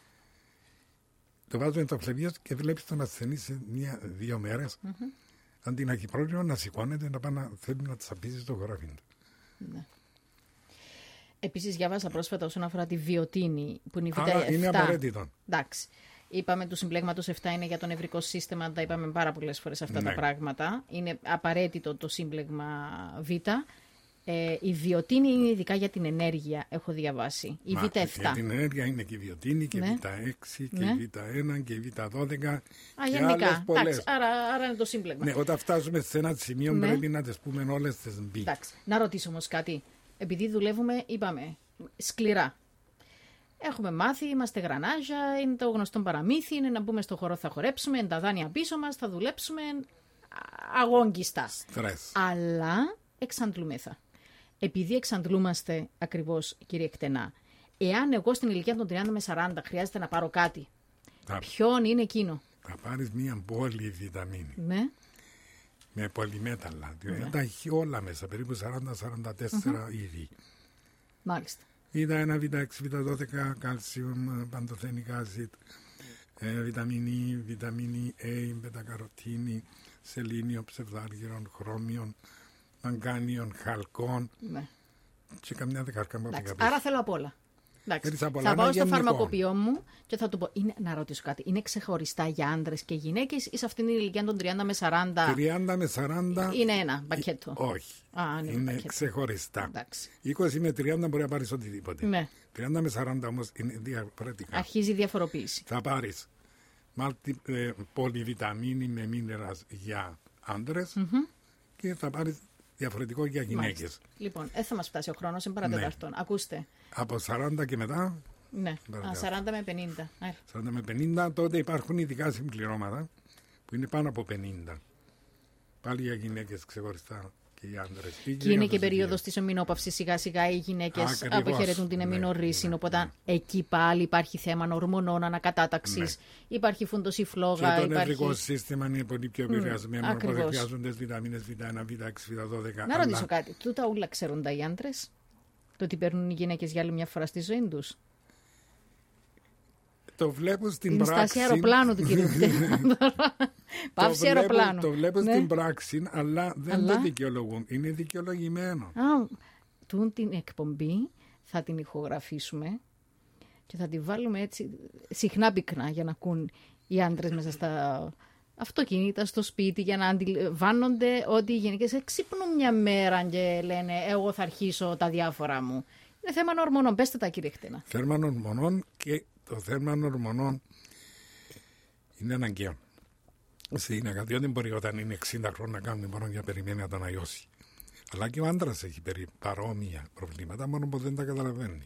το βάζουν το φλεβίος και βλέπεις τον ασθενή σε 1-2 μέρες, αντί να έχει πρόβλημα να σηκώνεται, να θέλει να τσαπίζει στο χωράφι του. Ναι. Επίσης διάβασα πρόσφατα όσον αφορά τη βιωτίνη, που είναι η Άρα Β7. Είναι απαραίτητο. Εντάξει. Είπαμε του συμπλέγματος 7 είναι για το νευρικό σύστημα, τα είπαμε πάρα πολλές φορές αυτά τα πράγματα. Είναι απαραίτητο το σύμπλεγμα Β. Η βιωτίνη είναι ειδικά για την ενέργεια, έχω διαβάσει. Η Β7. Για την ενέργεια είναι και η βιωτίνη και η Β6 και η Β1 και η Β12. Και άλλες πολλές. Άρα είναι το σύμπλεγμα. Ναι, όταν φτάσουμε σε ένα σημείο πρέπει να τις πούμε όλες τις μπει. Να ρωτήσω όμως κάτι. Επειδή δουλεύουμε, είπαμε, σκληρά. Έχουμε μάθει, είμαστε γρανάζια, είναι το γνωστό παραμύθι, είναι να μπούμε στο χώρο, θα χορέψουμε, είναι τα δάνεια πίσω μας, θα δουλέψουμε αγόγγιστα. Στρες. Αλλά εξαντλούμεθα. Επειδή εξαντλούμαστε ακριβώς, κύριε Εκτενά, εάν εγώ στην ηλικία των 30 με 40 χρειάζεται να πάρω κάτι, ποιον είναι εκείνο? Θα πάρεις μία πολυβιταμίνη. Ναι. Με πολυμέταλλα. Τα έχει όλα μέσα, περίπου 40-44 είδη. Μάλιστα. Β1, Β6, Β12, κάλσιουμ, παντοθενικά αζίτ, βιταμίνη, βιταμίνη A, βετακαροτίνη, σελήνιο, ψευδάργυρων, χρώμιων, μαγκάνιων, χαλκών. Ναι. Και καμιά δεκάρκα. Άρα θέλω απ' όλα. Θα πάω στο φαρμακοποιό μου και θα του πω, να ρωτήσω κάτι, είναι ξεχωριστά για άντρες και γυναίκες ή σε αυτήν την ηλικία των 30 με 40? 30 με 40 είναι ένα πακέτο. Όχι, είναι πακέτο. Ξεχωριστά. Εντάξει. 20 με 30 μπορεί να πάρεις οτιδήποτε. Ναι. 30 με 40 όμως είναι διαφορετικά. Αρχίζει η διαφοροποίηση. Θα πάρεις πολυβιταμίνη με μίνερας για άντρες και θα πάρεις διαφορετικό για γυναίκες. Μάλιστα. Λοιπόν, θα μας φτάσει ο χρόνος, είναι παρατεταρτόν. Ακούστε. Από 40 και μετά. Ναι, 40 με 50. 40 με 50, τότε υπάρχουν ειδικά συμπληρώματα που είναι πάνω από 50. Πάλι για γυναίκες ξεχωριστά και για άντρες. Και είναι και περίοδος της ομινόπαυσης, σιγά σιγά οι γυναίκες αποχαιρετούν την εμινορρήση. Οπότε εκεί πάλι υπάρχει θέμα ορμονών, ανακατάταξης, υπάρχει φούντος ή φλόγα. Και το νευρικό σύστημα είναι πολύ πιο επηρεασμένο. Οπότε χρειάζονται βιταμίνες Β1, Β6, Β12. Να ρωτήσω κάτι. Τούτα ούλα ξέρουν τα οι άντρες? Το ότι παίρνουν οι γυναίκες για άλλη μια φορά στη ζωή τους? Το βλέπω στην είναι πράξη. Στάση αεροπλάνου του κύριου Παύση αεροπλάνου. Το βλέπω στην πράξη, αλλά δεν το δικαιολογούν. Είναι δικαιολογημένο. Τούν την εκπομπή θα την ηχογραφήσουμε και θα τη βάλουμε έτσι συχνά πυκνά για να ακούν οι άντρες μέσα στα αυτοκίνητα, στο σπίτι, για να αντιλαμβάνονται ότι οι γυναίκες ξύπνουν μια μέρα και λένε εγώ θα αρχίσω τα διάφορα μου. Είναι θέμα ορμονών. Πέστε τα, κύριε Χτένα. Θέμα ορμονών, και το θέμα ορμονών είναι αναγκαίο. Στην διότι μπορεί όταν είναι 60 χρόνια να κάνει μόνο για περιμένει να τα αναγιώσει. Αλλά και ο άντρας έχει παρόμοια προβλήματα, μόνο που δεν τα καταλαβαίνει.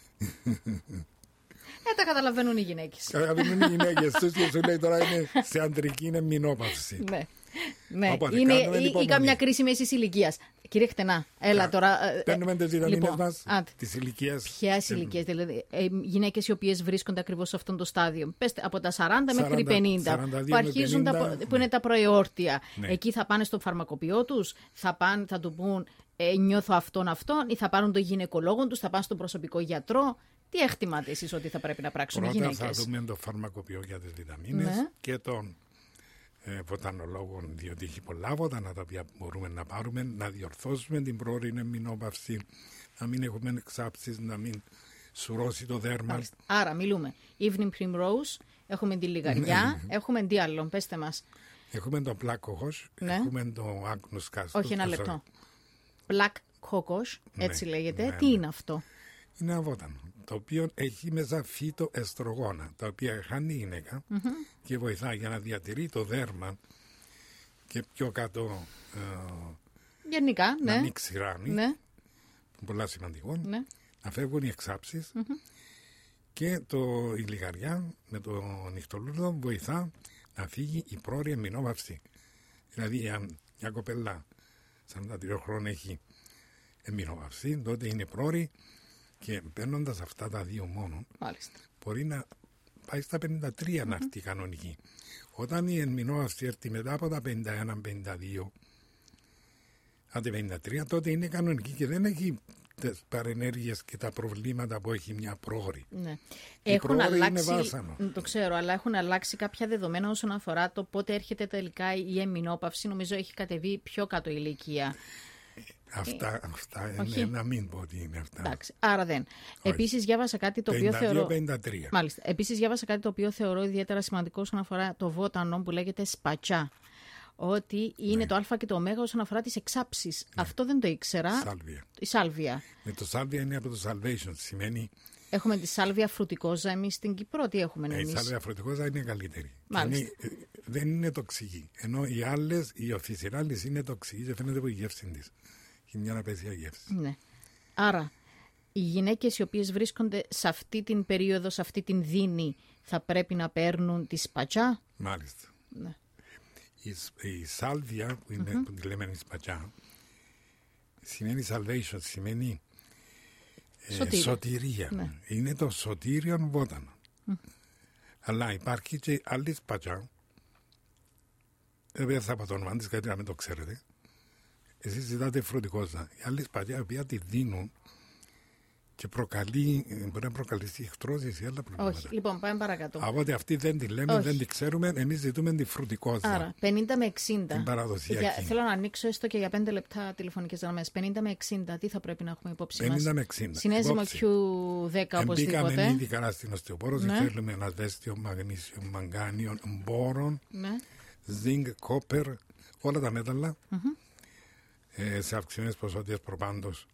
Τα καταλαβαίνουν οι γυναίκες. Καταλαβαίνουν οι γυναίκες. Και σου λέει τώρα είναι σε αντρική, είναι μηνόπαυση. Ναι. Οπότε, είναι ή καμιά κρίση μέσης ηλικίας. Κύριε Χτενά, έλα τώρα. Παίρνουμε τις βιταμίνες μας της ηλικίας. Ποιες ηλικίες, δηλαδή, γυναίκες οι οποίες βρίσκονται ακριβώς σε αυτό το στάδιο. Πέστε από τα 40 μέχρι 50, που αρχίζουν που είναι τα προεόρτια. Ναι. Εκεί θα πάνε στο φαρμακοποιό τους, θα του πούν νιώθω αυτόν, ή θα πάρουν τον γυναικολόγο τους, θα πάνε στον προσωπικό γιατρό. Τι εκτιμάτε εσείς ότι θα πρέπει να πράξουν οι γυναίκες? Πρώτα θα δούμε το φαρμακοποιό για τις βιταμίνες και τον βοτανολόγων, διότι έχει πολλά βότανα τα οποία μπορούμε να πάρουμε, να διορθώσουμε την πρόωρη εμμηνόπαυση, να μην έχουμε εξάψεις, να μην σουρώσει το δέρμα. Άρα μιλούμε Evening Primrose, έχουμε τη λιγαριά, έχουμε τι άλλο, πέστε μας. Έχουμε το Black Cohosh, έχουμε το Agnus Castor. Όχι, ένα λεπτό. Black Cohosh, έτσι λέγεται. Τι είναι αυτό? Είναι ένα βότανο, το οποίο έχει μέσα φυτοεστρογόνα, τα οποία χάνει η γυναίκα και βοηθάει για να διατηρεί το δέρμα και πιο κάτω γενικά, να μην ξηράνει, πολλά σημαντικό, να φεύγουν οι εξάψεις και η λιγαριά με το νυχτολούδο βοηθά να φύγει η πρόωρη εμμηνόπαυση. Δηλαδή αν μια κοπέλα 43 χρόνια έχει εμμηνόπαυση, τότε είναι πρόωρη. Και παίρνοντας αυτά τα δύο μόνο, μπορεί να πάει στα 53 να έρθει κανονική. Όταν η εμμηνόπαυση έρθει μετά από τα 51-52, άντε 53, τότε είναι κανονική και δεν έχει τις παρενέργειες και τα προβλήματα που έχει μια πρόωρη. Ναι. Έχουν αλλάξει, είναι βάσανο. Το ξέρω, αλλά έχουν αλλάξει κάποια δεδομένα όσον αφορά το πότε έρχεται τελικά η εμμηνόπαυση. Νομίζω έχει κατεβεί πιο κάτω η ηλικία. Αυτά είναι, να μην πω ότι είναι αυτά. Εντάξει, άρα δεν. Επίσης διάβασα κάτι το οποίο θεωρώ. 52-53. Μάλιστα. Επίσης διάβασα κάτι το οποίο θεωρώ ιδιαίτερα σημαντικό όσον αφορά το βότανο που λέγεται σπατσά. Ότι είναι το α και το ω όσον αφορά τις εξάψεις. Αυτό δεν το ήξερα. Σάλβια. Η σάλβια. Με το σάλβια είναι από το salvation. Σημαίνει. Έχουμε τη σάλβια φρουτικόζα εμείς στην Κύπρο. Τι έχουμε εμείς? Η σάλβια φρουτικόζα είναι καλύτερη. Δεν είναι τοξική. Ενώ οι άλλες, οι οφισιράλεις είναι τοξικοί και φαίνεται από η γεύση της. Έχει μια απέσια γεύση. Ναι. Άρα, οι γυναίκες οι οποίες βρίσκονται σε αυτή την περίοδο, σε αυτή την δίνη, θα πρέπει να παίρνουν τη σπατσά. Μάλιστα. Ναι. Η σάλβια, που είναι που τη λέμε η σπατσά, σημαίνει salvation, σημαίνει σωτηρία. Ναι. Είναι το σωτήριον βότανο. Αλλά υπάρχει και άλλη σπατσά, δεν θα πω το όνομα της, γιατί να μην το ξέρετε. Εσείς ζητάτε φρουτικόζα. Η άλλη σπατιά, η οποία τη δίνουν Και μπορεί να προκαλέσει εχθρόζηση ή άλλα προβλήματα. Όχι, λοιπόν, πάμε παρακάτω. Από ότι αυτή δεν τη λέμε, δεν τη ξέρουμε, εμείς ζητούμε τη φρουτικότητα. Άρα, 50 με 60. Την παραδοσιακή. Θέλω να ανοίξω έστω και για 5 λεπτά τηλεφωνικές γραμμές. 50 με 60, τι θα πρέπει να έχουμε υπόψη μας? 50 με 60. Συνέζυμο Q10 οπωσδήποτε. Μπήκαμε ήδη καλά στην οστεοπόρωση. Ναι. Θέλουμε ένα ασβέστιο, μαγνήσιο, μαγκάνιο, μπόρον, ναι. Ζινκ, κόπερ, όλα τα μέταλλα σε αυξημένες ποσότητες προπάντως.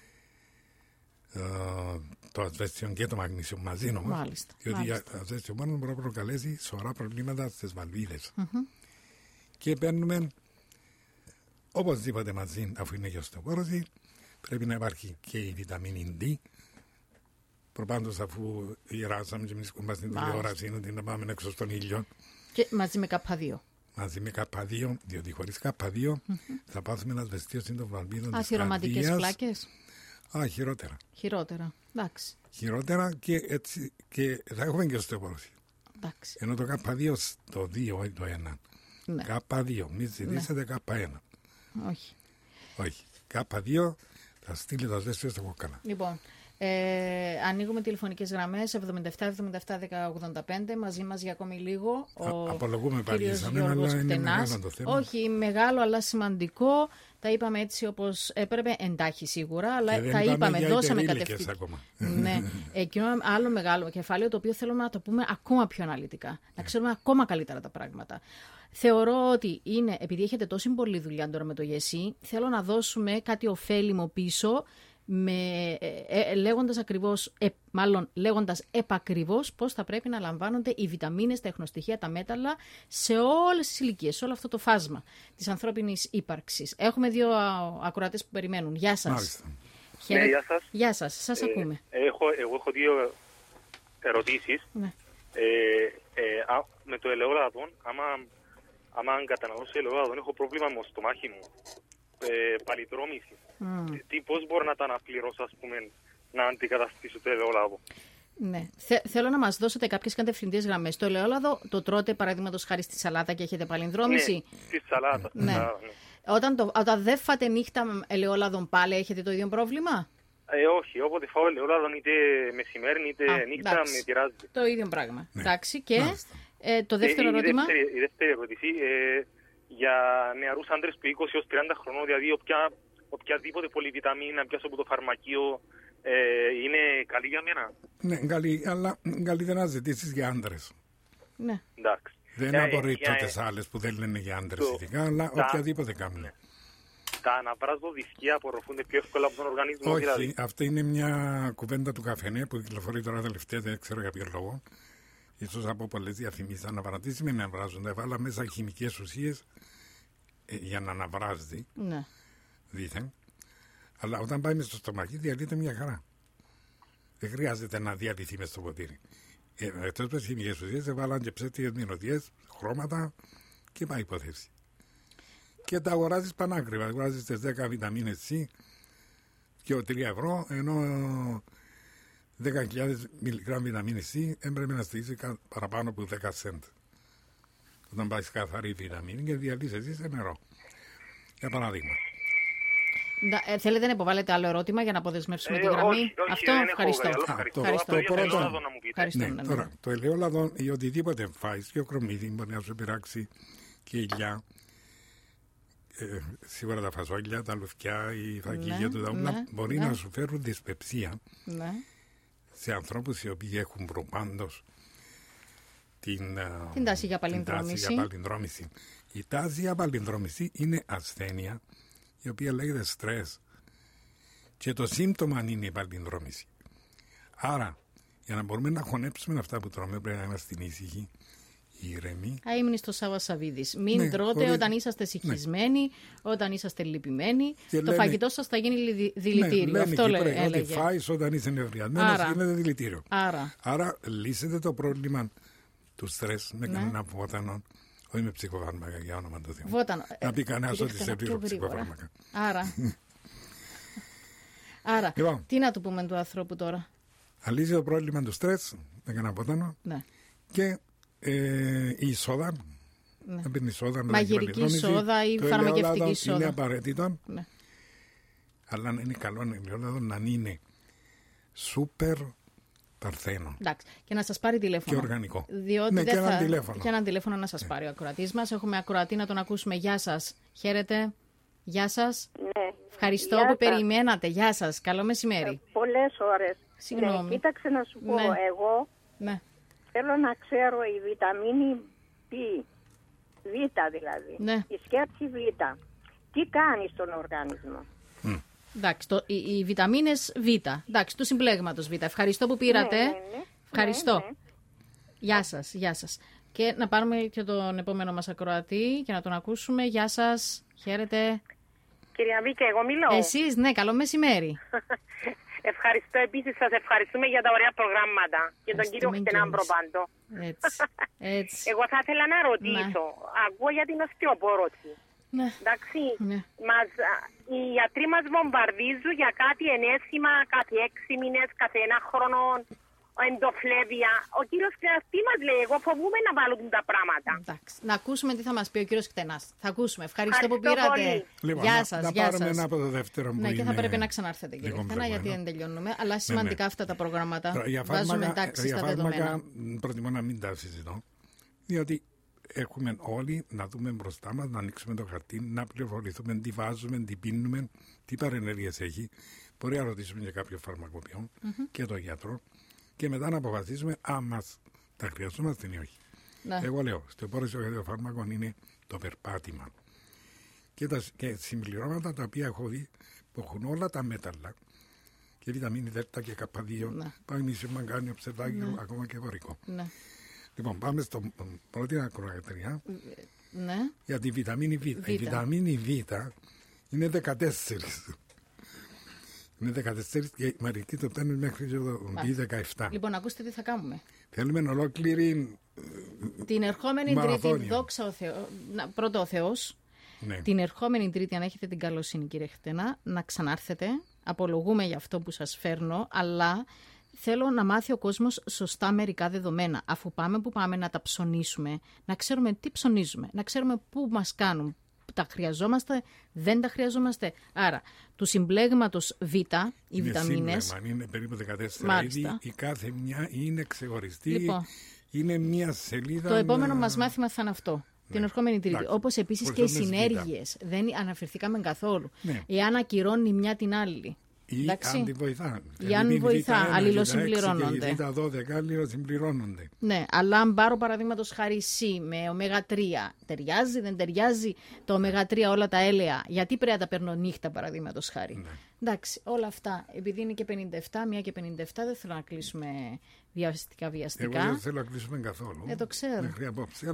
Το ασβέστιο και το μαγνήσιο μαζί όμως. Μάλιστα. Διότι το ασβέστιο μόνο μπορεί να προκαλέσει σοβαρά προβλήματα στις βαλβίδες. Και παίρνουμε οπωσδήποτε μαζί, αφού είναι και οστεοπόρωση, πρέπει να υπάρχει και η βιταμίνη D. Προπάντως, αφού γεράσαμε και εμείς που είμαστε στην τηλεόραση, είναι ότι να πάμε έξω στον ήλιο. Και μαζί με K2. Μαζί με K2, διότι χωρίς K2 θα πάθουμε ένα ασβεστίο των βαλβίδων της καρδίας. Αθυρωματικές πλάκες. Χειρότερα. Χειρότερα. Εντάξει. Χειρότερα και έτσι και θα έχουμε και οστεοπόρωση. Εντάξει. Ενώ το K2 το 2 ή το 1. Ναι. K2, μην ζητήσετε K1. Όχι. Όχι. K2 θα στείλει το ασβέστιο στο κόκκαλα. Λοιπόν, ανοίγουμε τηλεφωνικές γραμμές 77-77-1085. Μαζί μας για ακόμη λίγο απολογούμε πάλι, αλλά είναι μεγάλο το θέμα. Όχι μεγάλο, αλλά σημαντικό. Τα είπαμε έτσι όπως έπρεπε, εντάχει σίγουρα, αλλά τα είπαμε, δώσαμε κατευθείαν. Ναι, εκείνο άλλο μεγάλο κεφάλαιο, το οποίο θέλω να το πούμε ακόμα πιο αναλυτικά, να ξέρουμε ακόμα καλύτερα τα πράγματα. Θεωρώ ότι είναι, επειδή έχετε τόση πολλή δουλειά τώρα με το ΓΕΣΥ, θέλω να δώσουμε κάτι ωφέλιμο πίσω, λέγοντας επακριβώς πώς θα πρέπει να λαμβάνονται οι βιταμίνες, τα ιχνοστοιχεία, τα μέταλλα σε όλες τις ηλικίες, σε όλο αυτό το φάσμα της ανθρώπινης ύπαρξης. Έχουμε δύο ακροατές που περιμένουν. Γεια σας. Ναι, γεια σας. Γεια σας. Σας ακούμε. Εγώ έχω δύο ερωτήσεις. Ναι. Με το ελαιόλαδο, άμα καταναλώσω ελαιόλαδο, έχω πρόβλημα με το στομάχι μου. Παλιτρόμηση. Πώς μπορώ να τα αναπληρώσω, ας πούμε, να αντικαταστήσω το ελαιόλαδο? Ναι. Θέλω να μας δώσετε κάποιες κατευθυντικές γραμμές. Το ελαιόλαδο το τρώτε παραδείγματος χάρη στη σαλάτα και έχετε παλινδρόμηση? Ναι, στη σαλάτα. Ναι. Όταν δεν φάτε νύχτα ελαιόλαδο πάλι έχετε το ίδιο πρόβλημα? Όχι, όποτε φάω ελαιόλαδο είτε μεσημέρι είτε νύχτα με πειράζει. Το ίδιο πράγμα. Ναι. Εντάξει, και το δεύτερο ερώτημα. Η δεύτερη ερώτηση, για νεαρούς άντρες που 20 έως 30 χρονών, δηλαδή οποιαδήποτε πολυβιταμίνη να πιάσω από το φαρμακείο είναι καλή για μένα? Ναι, καλή, αλλά καλύτερα να ζητήσεις για άντρες. Ναι. Εντάξει. Δεν απορρίπτω τις άλλες που δεν λένε για άντρες ειδικά, αλλά οποιαδήποτε κάνουν. Τα αναβράζοδυσκεία απορροφούνται πιο εύκολα από τον οργανισμό? Όχι, δηλαδή. αυτή είναι μια κουβέντα του καφενέ που κυκλοφορεί τώρα τελευταία, δεν ξέρω για ποιο λόγο. Ίσως από πολλές διαφημίσεις αναβρατήσει με να αναβράζονται. Έβαλα μέσα χημικές ουσίες για να αναβράζει. Ναι. Δήθεν. Αλλά όταν πάει μες στο στομαχί διαλύεται μια χαρά. Δεν χρειάζεται να διαλυθεί μες στο ποτήρι. Εκτός από τις χημικές ουσίες έβαλαν και ψεύτικες μυρωδιές, χρώματα και πάει υπόθεση. Και τα αγοράζεις πανάκριβα. Αγοράζεις τις 10 βιταμίνες C και 3 ευρώ, ενώ 10.000 μιλιγκράμμ βιταμίνη C έπρεπε να στήσει παραπάνω από 10 σέντ. Όταν πάει καθαρή βιταμίνη και διαλύσεις σε νερό. Για παράδειγμα. Θέλετε να υποβάλλετε άλλο ερώτημα για να αποδεσμεύσουμε τη γραμμή? Όχι, αυτό ευχαριστώ. Τώρα, το ελαιόλαδο ή οτιδήποτε φάεις, και ο κρομμύδι μπορεί να σου πειράξει και η ηλιά. Σίγουρα τα φασόλια, τα λουφκιά, η φακίγια του δαούλα μπορεί να σου φέρουν δυσπεψία σε ανθρώπους οι οποίοι έχουν προπάντως την τάση για παλινδρόμηση. Η τάση για παλινδρόμηση είναι ασθένεια η οποία λέγεται στρες και το σύμπτωμα είναι η παλινδρόμηση. Άρα, για να μπορούμε να χωνέψουμε αυτά που τρώμε πρέπει να είμαστε ήσυχοι, ήρεμοι. Αείμνη στο Σάββα Σαββίδης. Μην τρώτε όταν είσαστε συγχυσμένοι, όταν είσαστε λυπημένοι. Το φαγητό σας θα γίνει δηλητήριο. Αυτό έλεγε. Ό,τι φάεις όταν είσαι νευριασμένος γίνεται δηλητήριο. Άρα λύσετε το πρόβλημα του στρες με κανένα βότανο, όχι με ψυχοφάρμακα, για όνομα του Θεού. Να πει κανένας ότι σε πλήρω ψυχοφάρμακα. Άρα, τι να του πούμε του ανθρώπου τώρα? Θα λύσει το πρόβλημα του στρες με κανένα βότανο και η σόδα. Μαγειρική σόδα ή φαρμακευτική σόδα. Είναι απαραίτητο. Αλλά είναι καλό ελαιόλαδο να είναι σούπερ παρθένο. Εντάξει. Και να σας πάρει τηλέφωνο. Και οργανικό. Διότι ναι, δεν και έναν τηλέφωνο. Και έναν τηλέφωνο να σας πάρει ο ακροατής μας. Έχουμε ακροατή να τον ακούσουμε. Γεια σας. Χαίρετε. Γεια σας. Ναι. Ευχαριστώ Γεια που σας. περιμένατε. Γεια σας. Καλό μεσημέρι. Πολλές ώρες. Συγγνώμη. Ναι, κοίταξε να σου πω, Ναι. εγώ Ναι. θέλω να ξέρω η βιταμίνη Β δηλαδή, Ναι. η σκέψη Β, τι κάνει στον οργανισμό. Εντάξει, οι βιταμίνες Β. Εντάξει, του συμπλέγματος Β. Ευχαριστώ που πήρατε. Ναι. Ευχαριστώ. Ναι. Γεια σας, γεια σας. Και να πάρουμε και τον επόμενο μας ακροατή και να τον ακούσουμε. Γεια σας, χαίρετε. Κυρία Βίκη, εγώ μιλώ. Εσείς, ναι, καλό μεσημέρι. Ευχαριστώ επίσης, σας ευχαριστούμε για τα ωραία προγράμματα και τον κύριο Ευχαριστούμε Χτενάμπρο κι εμείς. πάντο. Έτσι. Εγώ θα ήθελα να ρωτήσω, ακούω για την οστεοπόρωση. Ναι. Εντάξει, Ναι. οι γιατροί μας βομβαρδίζουν για κάτι ενέσιμα κάθε 6 μήνες, κάθε 1 χρόνο, εντοφλέβεια. Ο κύριος Κτενάς τι μας λέει, εγώ φοβούμαι να βάλουν τα πράγματα. Εντάξει. Να ακούσουμε τι θα μας πει ο κύριος Κτενάς. Θα ακούσουμε. Ευχαριστώ που Ευχαριστώ πήρατε. πολύ. Λοιπόν, Γεια να σας, γεια πάρουμε σας. ένα από το δεύτερο που Ναι, και θα είναι πρέπει να ξανάρθετε κύριε λίγο Κτενά, γιατί προηγούμενο. δεν τελειώνουμε. Αλλά σημαντικά αυτά τα προγράμματα Για βάζουμε φάρμακα, εντάξει για στα φάρμακα δεδομένα. προτιμώ να μην τα συζητώ. Διότι έχουμε όλοι να δούμε μπροστά μας, να ανοίξουμε το χαρτί, να πληροφορηθούμε τι βάζουμε, τι πίνουμε, τι παρενέργειες έχει. Μπορεί να ρωτήσουμε και κάποιο φαρμακοποιό και τον γιατρό και μετά να αποφασίσουμε αν μας τα χρειαζόμαστε ή όχι. Ναι. Εγώ λέω, στο επόμενο φάρμακο είναι το περπάτημα. Και συμπληρώματα τα οποία έχω δει που έχουν όλα τα μέταλλα και βιταμίνη Δ και K2, Ναι. μαγνήσιο, μαγκάνιο, ψευδάγιο, ακόμα και βορικό. Ναι. Λοιπόν, πάμε στην πρώτη ακροατριά Ναι. για τη βιταμίνη Β. Η βιταμίνη Β είναι 14. Είναι 14 και μερικοί το παίρνουν μέχρι το B17. Λοιπόν, ακούστε τι θα κάνουμε. Θέλουμε ολόκληρη Την ερχόμενη μαραθώνιο. Τρίτη, δόξα ο Θεός, πρώτο ο Θεός, Ναι. την ερχόμενη Τρίτη, αν έχετε την καλοσύνη κύριε Χτενά, να ξανάρθετε. Απολογούμε για αυτό που σας φέρνω, αλλά θέλω να μάθει ο κόσμος σωστά μερικά δεδομένα. Αφού πάμε που πάμε να τα ψωνίσουμε, να ξέρουμε τι ψωνίζουμε, να ξέρουμε πού μας κάνουν. Τα χρειαζόμαστε, δεν τα χρειαζόμαστε. Άρα, του συμπλέγματος Β, οι Είναι βιταμίνες. σύμπλεγμα, είναι περίπου 14 Μάλιστα. είδη. Η κάθε μια είναι ξεχωριστή. Λοιπόν. Είναι μια σελίδα. Το επόμενο μας μάθημα θα είναι αυτό. Την ερχόμενη Τρίτη. Εντάξει. Όπως επίσης και οι Προσδοκίες συνέργειες. Δεν αναφερθήκαμε καθόλου. Ναι. Εάν ακυρώνει μια την άλλη. Ή Εντάξει. αν τη βοηθά. Ή αν βοηθά, αλληλοσυμπληρώνονται. Οι Β12 αλληλοσυμπληρώνονται. Ναι, αλλά αν πάρω παραδείγματος χάρη C με ω3, ταιριάζει, δεν ταιριάζει το ω3 όλα τα έλαια. Γιατί πρέπει να τα παίρνω νύχτα παραδείγματος χάρη. Ναι. Εντάξει, όλα αυτά. Επειδή είναι και 57, 1 και 57, δεν θέλω να κλείσουμε βιαστικά. Εγώ δεν θέλω να κλείσουμε καθόλου. Το ξέρω. Μέχρι απόψε.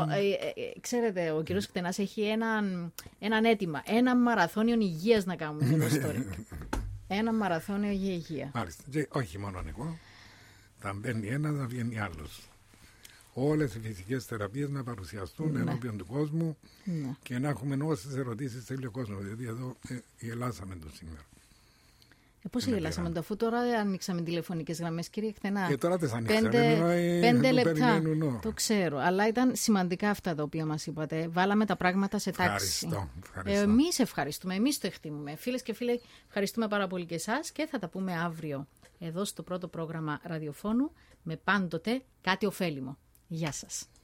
Ξέρετε, ο κύριος Κτενάς έχει έναν αίτημα. Ένα μαραθώνιο υγείας να κάνουμε εδώ στο Ρεκ. Ένα μαραθώνιο για υγεία. Μάλιστα. Και όχι μόνο εγώ. Θα μπαίνει ένα, θα βγαίνει άλλος. Όλες οι φυσικές θεραπείες να παρουσιαστούν ενώπιον του κόσμου και να έχουμε όσες ερωτήσεις θέλει ο κόσμος. Δηλαδή εδώ γελάσαμε το σήμερα. Πώς γελάσαμε το, αφού τώρα ανοίξαμε τηλεφωνικές γραμμές, κύριε Κτενά. Και τώρα τις ανοίξαμε. 5 λεπτά. Το ξέρω, αλλά ήταν σημαντικά αυτά τα οποία μας είπατε. Βάλαμε τα πράγματα σε τάξη. Ευχαριστώ. Εμείς ευχαριστούμε, εμείς το εκτιμούμε. Φίλες και φίλοι, ευχαριστούμε πάρα πολύ και εσάς και θα τα πούμε αύριο εδώ στο πρώτο πρόγραμμα ραδιοφώνου με πάντοτε κάτι ωφέλιμο. Γεια σας.